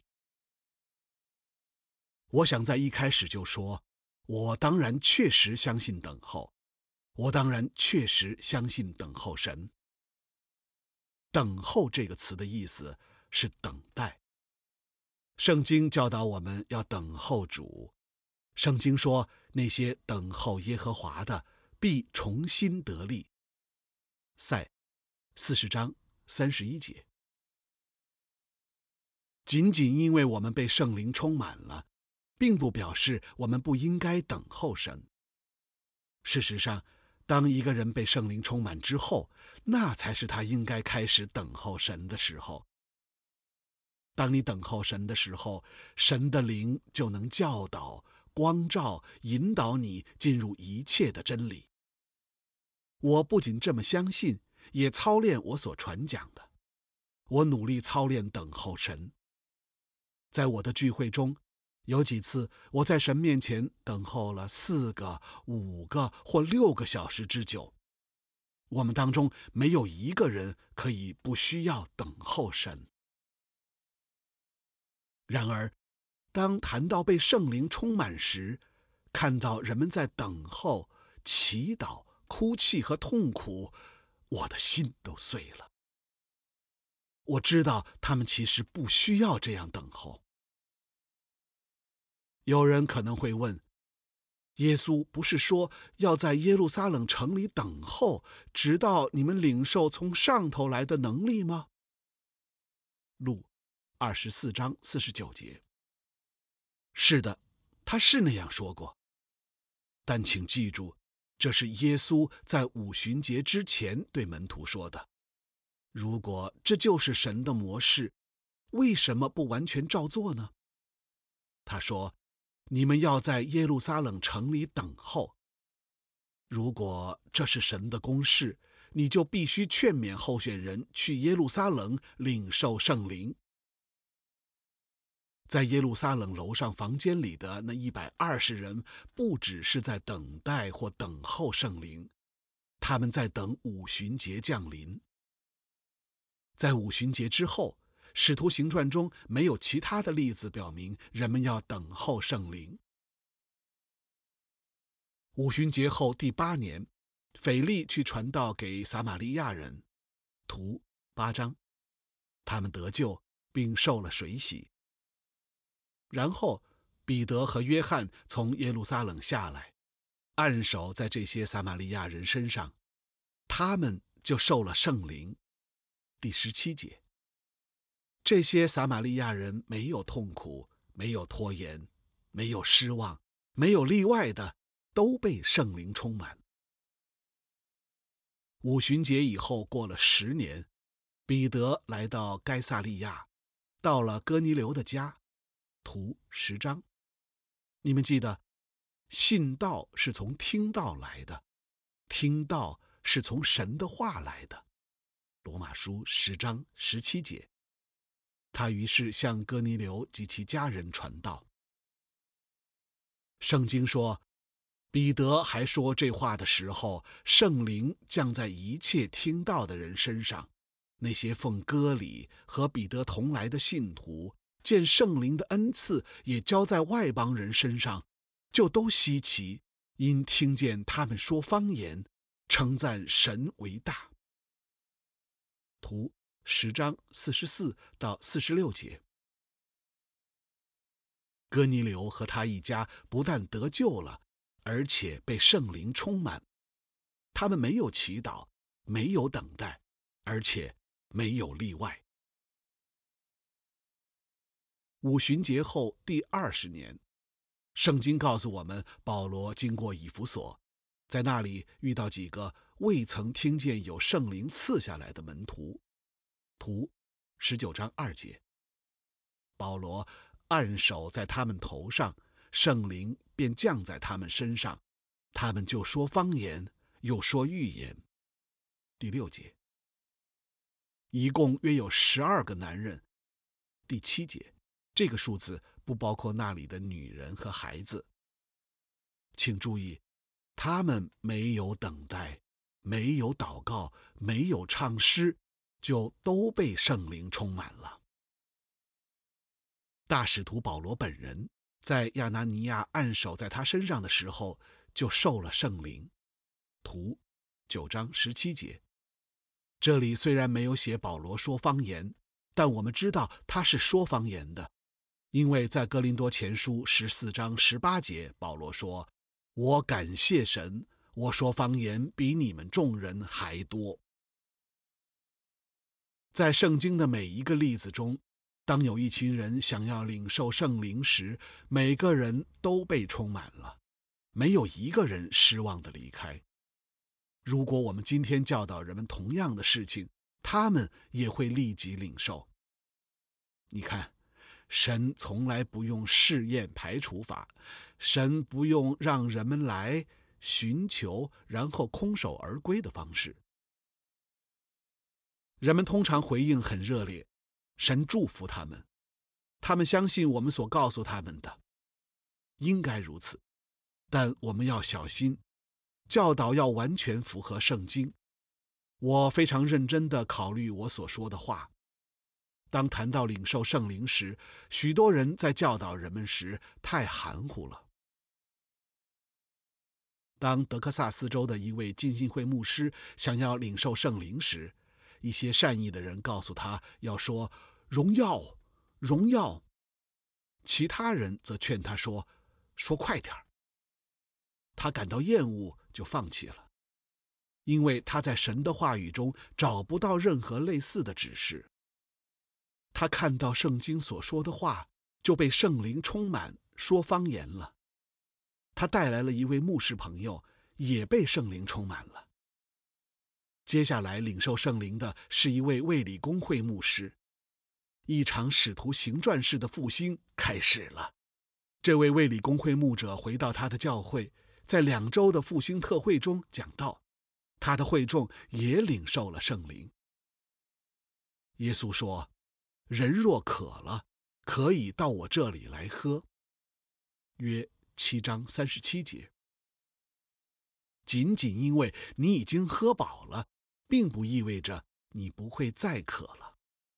我想在一开始就说，我当然确实相信等候，我当然确实相信等候神。等候这个词的意思是等待。圣经教导我们要等候主。圣经说，那些等候耶和华的必重新得力。赛40章31节。仅仅因为我们被圣灵充满了，并不表示我们不应该等候神。事实上，当一个人被圣灵充满之后，那才是他应该开始等候神的时候。当你等候神的时候，神的灵就能教导、光照、引导你进入一切的真理。我不仅这么相信，也操练我所传讲的。我努力操练等候神。在我的聚会中，有几次我在神面前等候了4个、5个或6个小时之久。我们当中没有一个人可以不需要等候神。 然而，当谈到被圣灵充满时，看到人们在等候、祈祷、哭泣和痛苦，我的心都碎了。我知道他们其实不需要这样等候。有人可能会问，耶稣不是说要在耶路撒冷城里等候，直到你们领受从上头来的能力吗？路24章49节。是的，他是那样说过。但请记住，这是耶稣在五旬节之前对门徒说的。如果这就是神的模式，为什么不完全照做呢？他说，你们要在耶路撒冷城里等候。如果这是神的公事，你就必须劝勉候选人去耶路撒冷领受圣灵。在耶路撒冷楼上房间里的那120人，不只是在等待或等候圣灵，他们在等五旬节降临。在五旬节之后，使徒行传中没有其他的例子表明人们要等候圣灵。五旬节后第8年，腓力去传道给撒玛利亚人，图8章，他们得救并受了水洗。然后彼得和约翰从耶路撒冷下来，按手在这些撒玛利亚人身上，他们就受了圣灵。第17节，这些撒玛利亚人没有痛苦，没有拖延，没有失望，没有例外的，都被圣灵充满。五旬节以后过了10年，彼得来到该撒利亚，到了哥尼流的家，图10章。你们记得，信道是从听道来的，听道是从神的话来的。罗马书10章17节。他于是向哥尼流及其家人传道。圣经说，彼得还说这话的时候，圣灵降在一切听道的人身上。那些奉割礼和彼得同来的信徒，见圣灵的恩赐也交在外邦人身上，就都稀奇，因听见他们说方言，称赞神为大。图10章44到46节。哥尼流和他一家不但得救了，而且被圣灵充满。他们没有祈祷，没有等待，而且没有例外。五旬节后第20年，圣经告诉我们，保罗经过以弗所，在那里遇到几个未曾听见有圣灵赐下来的门徒。图19章2节。保罗按手在他们头上，圣灵便降在他们身上，他们就说方言，又说预言。第6节。一共约有12个男人。第7节，这个数字不包括那里的女人和孩子。请注意，他们没有等待，没有祷告，没有唱诗，就都被圣灵充满了。大使徒保罗本人在亚拿尼亚按手在他身上的时候，就受了圣灵。图9章17节。这里虽然没有写保罗说方言，但我们知道他是说方言的，因为在哥林多前书14章18节，保罗说，我感谢神，我说方言比你们众人还多。在圣经的每一个例子中，当有一群人想要领受圣灵时，每个人都被充满了，没有一个人失望地离开。如果我们今天教导人们同样的事情，他们也会立即领受。你看，神从来不用试验排除法，神不用让人们来寻求然后空手而归的方式。人们通常回应很热烈，神祝福他们，他们相信我们所告诉他们的，应该如此。但我们要小心，教导要完全符合圣经。我非常认真地考虑我所说的话。 当谈到领受圣灵时，许多人在教导人们时太含糊了。当德克萨斯州的一位浸信会牧师想要领受圣灵时，一些善意的人告诉他要说荣耀，荣耀。其他人则劝他说快点儿。他感到厌恶，就放弃了，因为他在神的话语中找不到任何类似的指示。他看到圣经所说的话，就被圣灵充满，说方言了。他带来了一位牧师朋友，也被圣灵充满了。接下来领受圣灵的是一位卫理公会牧师。一场使徒行传式的复兴开始了。这位卫理公会牧者回到他的教会，在2周的复兴特会中讲道，他的会众也领受了圣灵。耶稣说，人若渴了，可以到我这里来喝。约7章37节。仅仅因为你已经喝饱了，并不意味着你不会再渴了。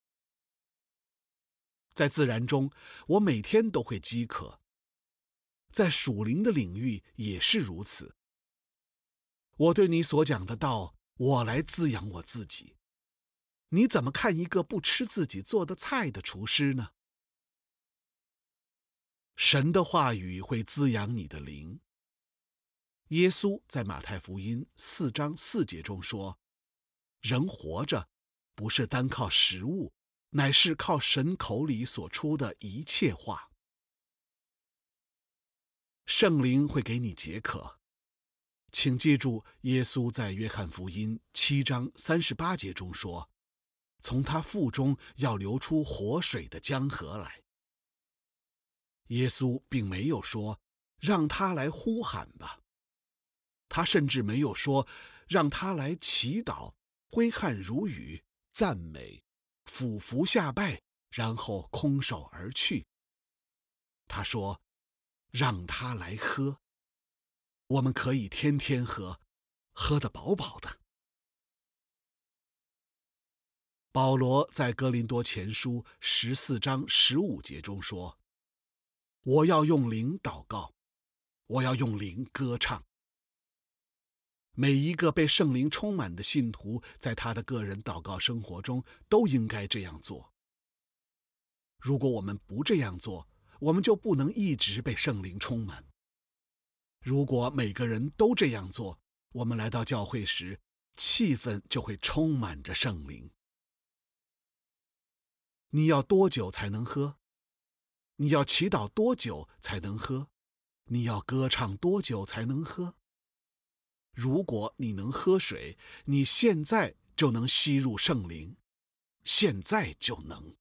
在自然中，我每天都会饥渴，在属灵的领域也是如此。我对你所讲的道，我来滋养我自己。你怎么看一个不吃自己做的菜的厨师呢？神的话语会滋养你的灵。耶稣在马太福音4章4节中说，人活着不是单靠食物，乃是靠神口里所出的一切话。圣灵会给你解渴。请记住，耶稣在约翰福音7章38节中说，从他腹中要流出活水的江河来。耶稣并没有说让他来呼喊吧，他甚至没有说让他来祈祷、挥汗如雨、赞美、俯伏下拜，然后空手而去。他说让他来喝，我们可以天天喝，喝得饱饱的。保罗在哥林多前书14章15节中说，我要用灵祷告，我要用灵歌唱。每一个被圣灵充满的信徒，在他的个人祷告生活中都应该这样做。如果我们不这样做，我们就不能一直被圣灵充满。如果每个人都这样做，我们来到教会时，气氛就会充满着圣灵。你要多久才能喝？你要祈祷多久才能喝？你要歌唱多久才能喝？如果你能喝水，你现在就能吸入圣灵，现在就能。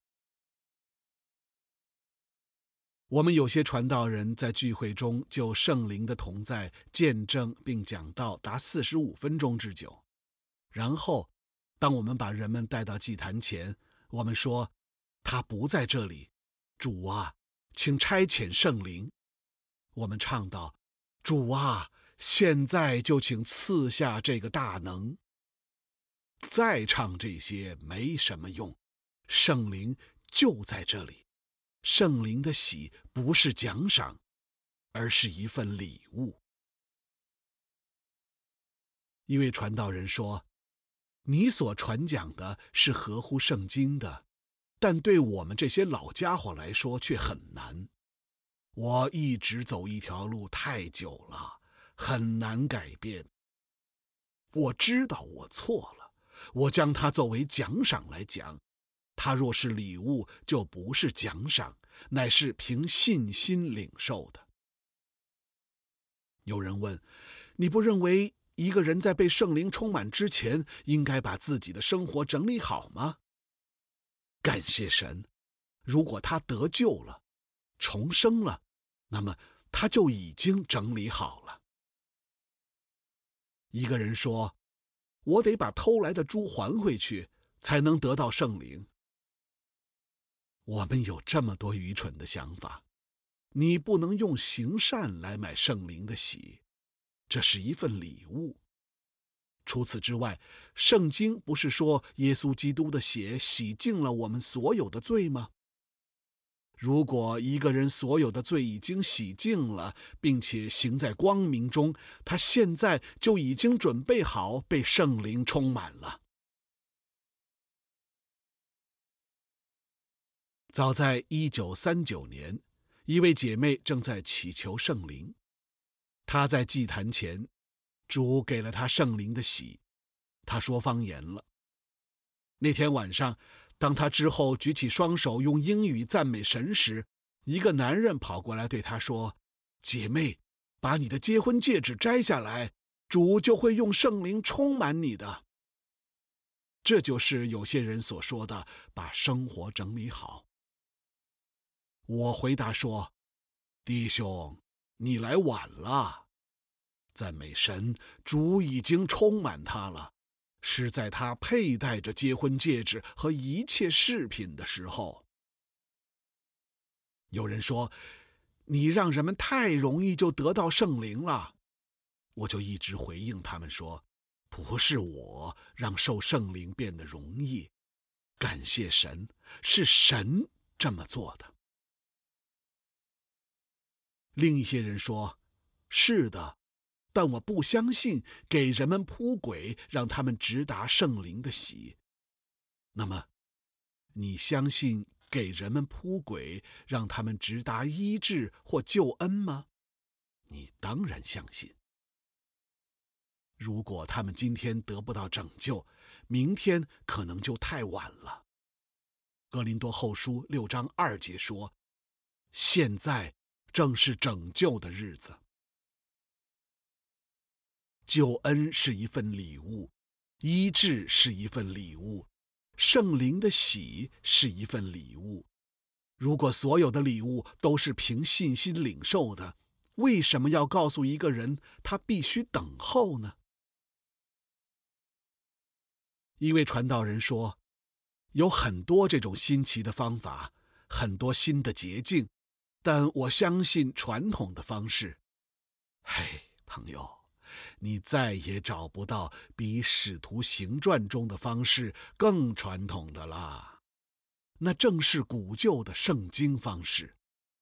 我们有些传道人在聚会中就圣灵的同在见证并讲道达45分钟之久，然后当我们把人们带到祭坛前，我们说他不在这里，主啊，请差遣圣灵。我们唱道，主啊，现在就请赐下这个大能。再唱这些没什么用，圣灵就在这里。圣灵的喜不是奖赏，而是一份礼物。一位传道人说，你所传讲的是合乎圣经的，但对我们这些老家伙来说却很难。我一直走一条路太久了，很难改变。我知道我错了，我将它作为奖赏来讲。它若是礼物，就不是奖赏，乃是凭信心领受的。有人问，你不认为一个人在被圣灵充满之前，应该把自己的生活整理好吗？感谢神，如果他得救了，重生了，那么他就已经整理好了。一个人说，我得把偷来的猪还回去，才能得到圣灵。我们有这么多愚蠢的想法。你不能用行善来买圣灵的喜，这是一份礼物。 除此之外，圣经不是说耶稣基督的血洗净了我们所有的罪吗？如果一个人所有的罪已经洗净了，并且行在光明中，他现在就已经准备好被圣灵充满了。早在1939年，一位姐妹正在祈求圣灵。她在祭坛前，主给了她圣灵的洗，她说方言了。那天晚上，当她之后举起双手用英语赞美神时，一个男人跑过来对她说：“姐妹，把你的结婚戒指摘下来，主就会用圣灵充满你的。”这就是有些人所说的把生活整理好。我回答说：“弟兄，你来晚了。赞美神，主已经充满他了，是在他佩戴着结婚戒指和一切饰品的时候。”有人说：“你让人们太容易就得到圣灵了。”我就一直回应他们说：“不是我让受圣灵变得容易，感谢神，是神这么做的。”另一些人说：“是的，但我不相信给人们铺轨，让他们直达圣灵的喜。”那么，你相信给人们铺轨，让他们直达医治或救恩吗？你当然相信。如果他们今天得不到拯救，明天可能就太晚了。哥林多后书6章2节说：“现在正是拯救的日子。”救恩是一份礼物，医治是一份礼物，圣灵的喜是一份礼物。如果所有的礼物都是凭信心领受的，为什么要告诉一个人他必须等候呢？一位传道人说，有很多这种新奇的方法，很多新的捷径，但我相信传统的方式。嘿，朋友，你再也找不到比《使徒行传》中的方式更传统的啦，那正是古旧的圣经方式。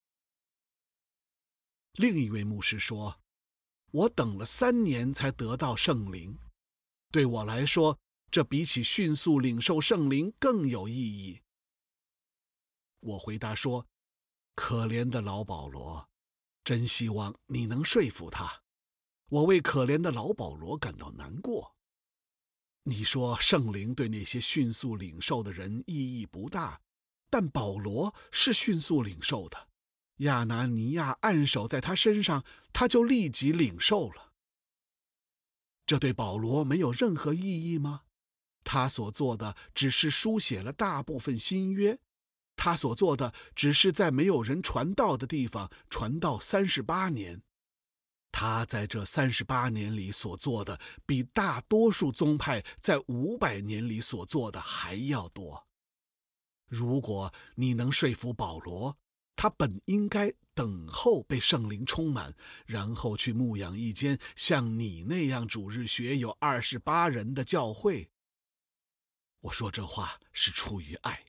另一位牧师说，我等了3年才得到圣灵，对我来说，这比起迅速领受圣灵更有意义。我回答说，可怜的老保罗，真希望你能说服他。我为可怜的老保罗感到难过。你说圣灵对那些迅速领受的人意义不大，但保罗是迅速领受的。亚拿尼亚按手在他身上，他就立即领受了。这对保罗没有任何意义吗？他所做的只是书写了大部分新约，他所做的只是在没有人传道的地方传道38年。他在这38年里所做的，比大多数宗派在500年里所做的还要多。如果你能说服保罗，他本应该等候被圣灵充满，然后去牧养一间像你那样主日学有28人的教会。我说这话是出于爱。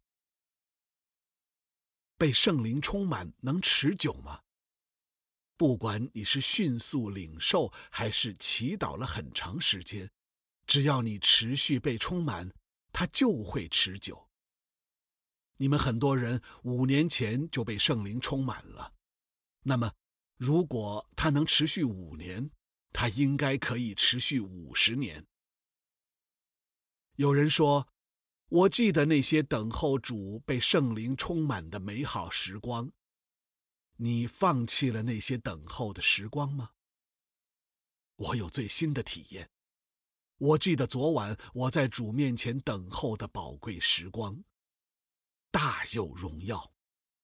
被圣灵充满能持久吗？不管你是迅速领受还是祈祷了很长时间，只要你持续被充满，它就会持久。你们很多人5年前就被圣灵充满了，那么如果它能持续5年，它应该可以持续50年。有人说，我记得那些等候主被圣灵充满的美好时光。你放弃了那些等候的时光吗？我有最新的体验。我记得昨晚我在主面前等候的宝贵时光，大有荣耀。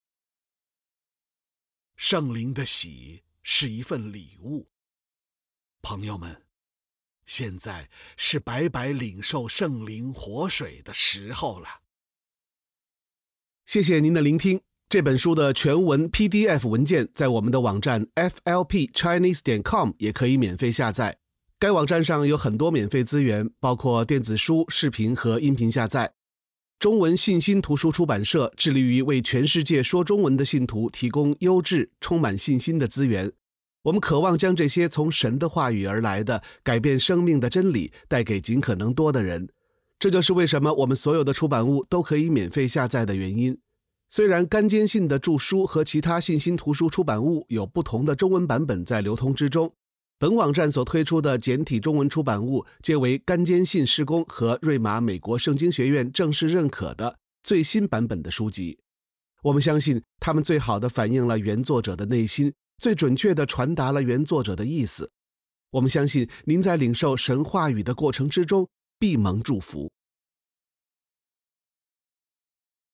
圣灵的喜是一份礼物。朋友们，现在是白白领受圣灵活水的时候了。谢谢您的聆听。这本书的全文 PDF 文件在我们的网站flpchinese.com 也可以免费下载。 该网站上有很多免费资源，包括电子书、视频和音频下载。中文信心图书出版社致力于为全世界说中文的信徒提供优质、充满信心的资源。我们渴望将这些从神的话语而来的改变生命的真理带给尽可能多的人。这就是为什么我们所有的出版物都可以免费下载的原因。虽然甘坚信的著书和其他信心图书出版物有不同的中文版本在流通之中，本网站所推出的简体中文出版物皆为甘坚信事工和瑞玛美国圣经学院正式认可的最新版本的书籍。我们相信它们最好地反映了原作者的内心，最准确地传达了原作者的意思。我们相信您在领受神话语的过程之中必蒙祝福。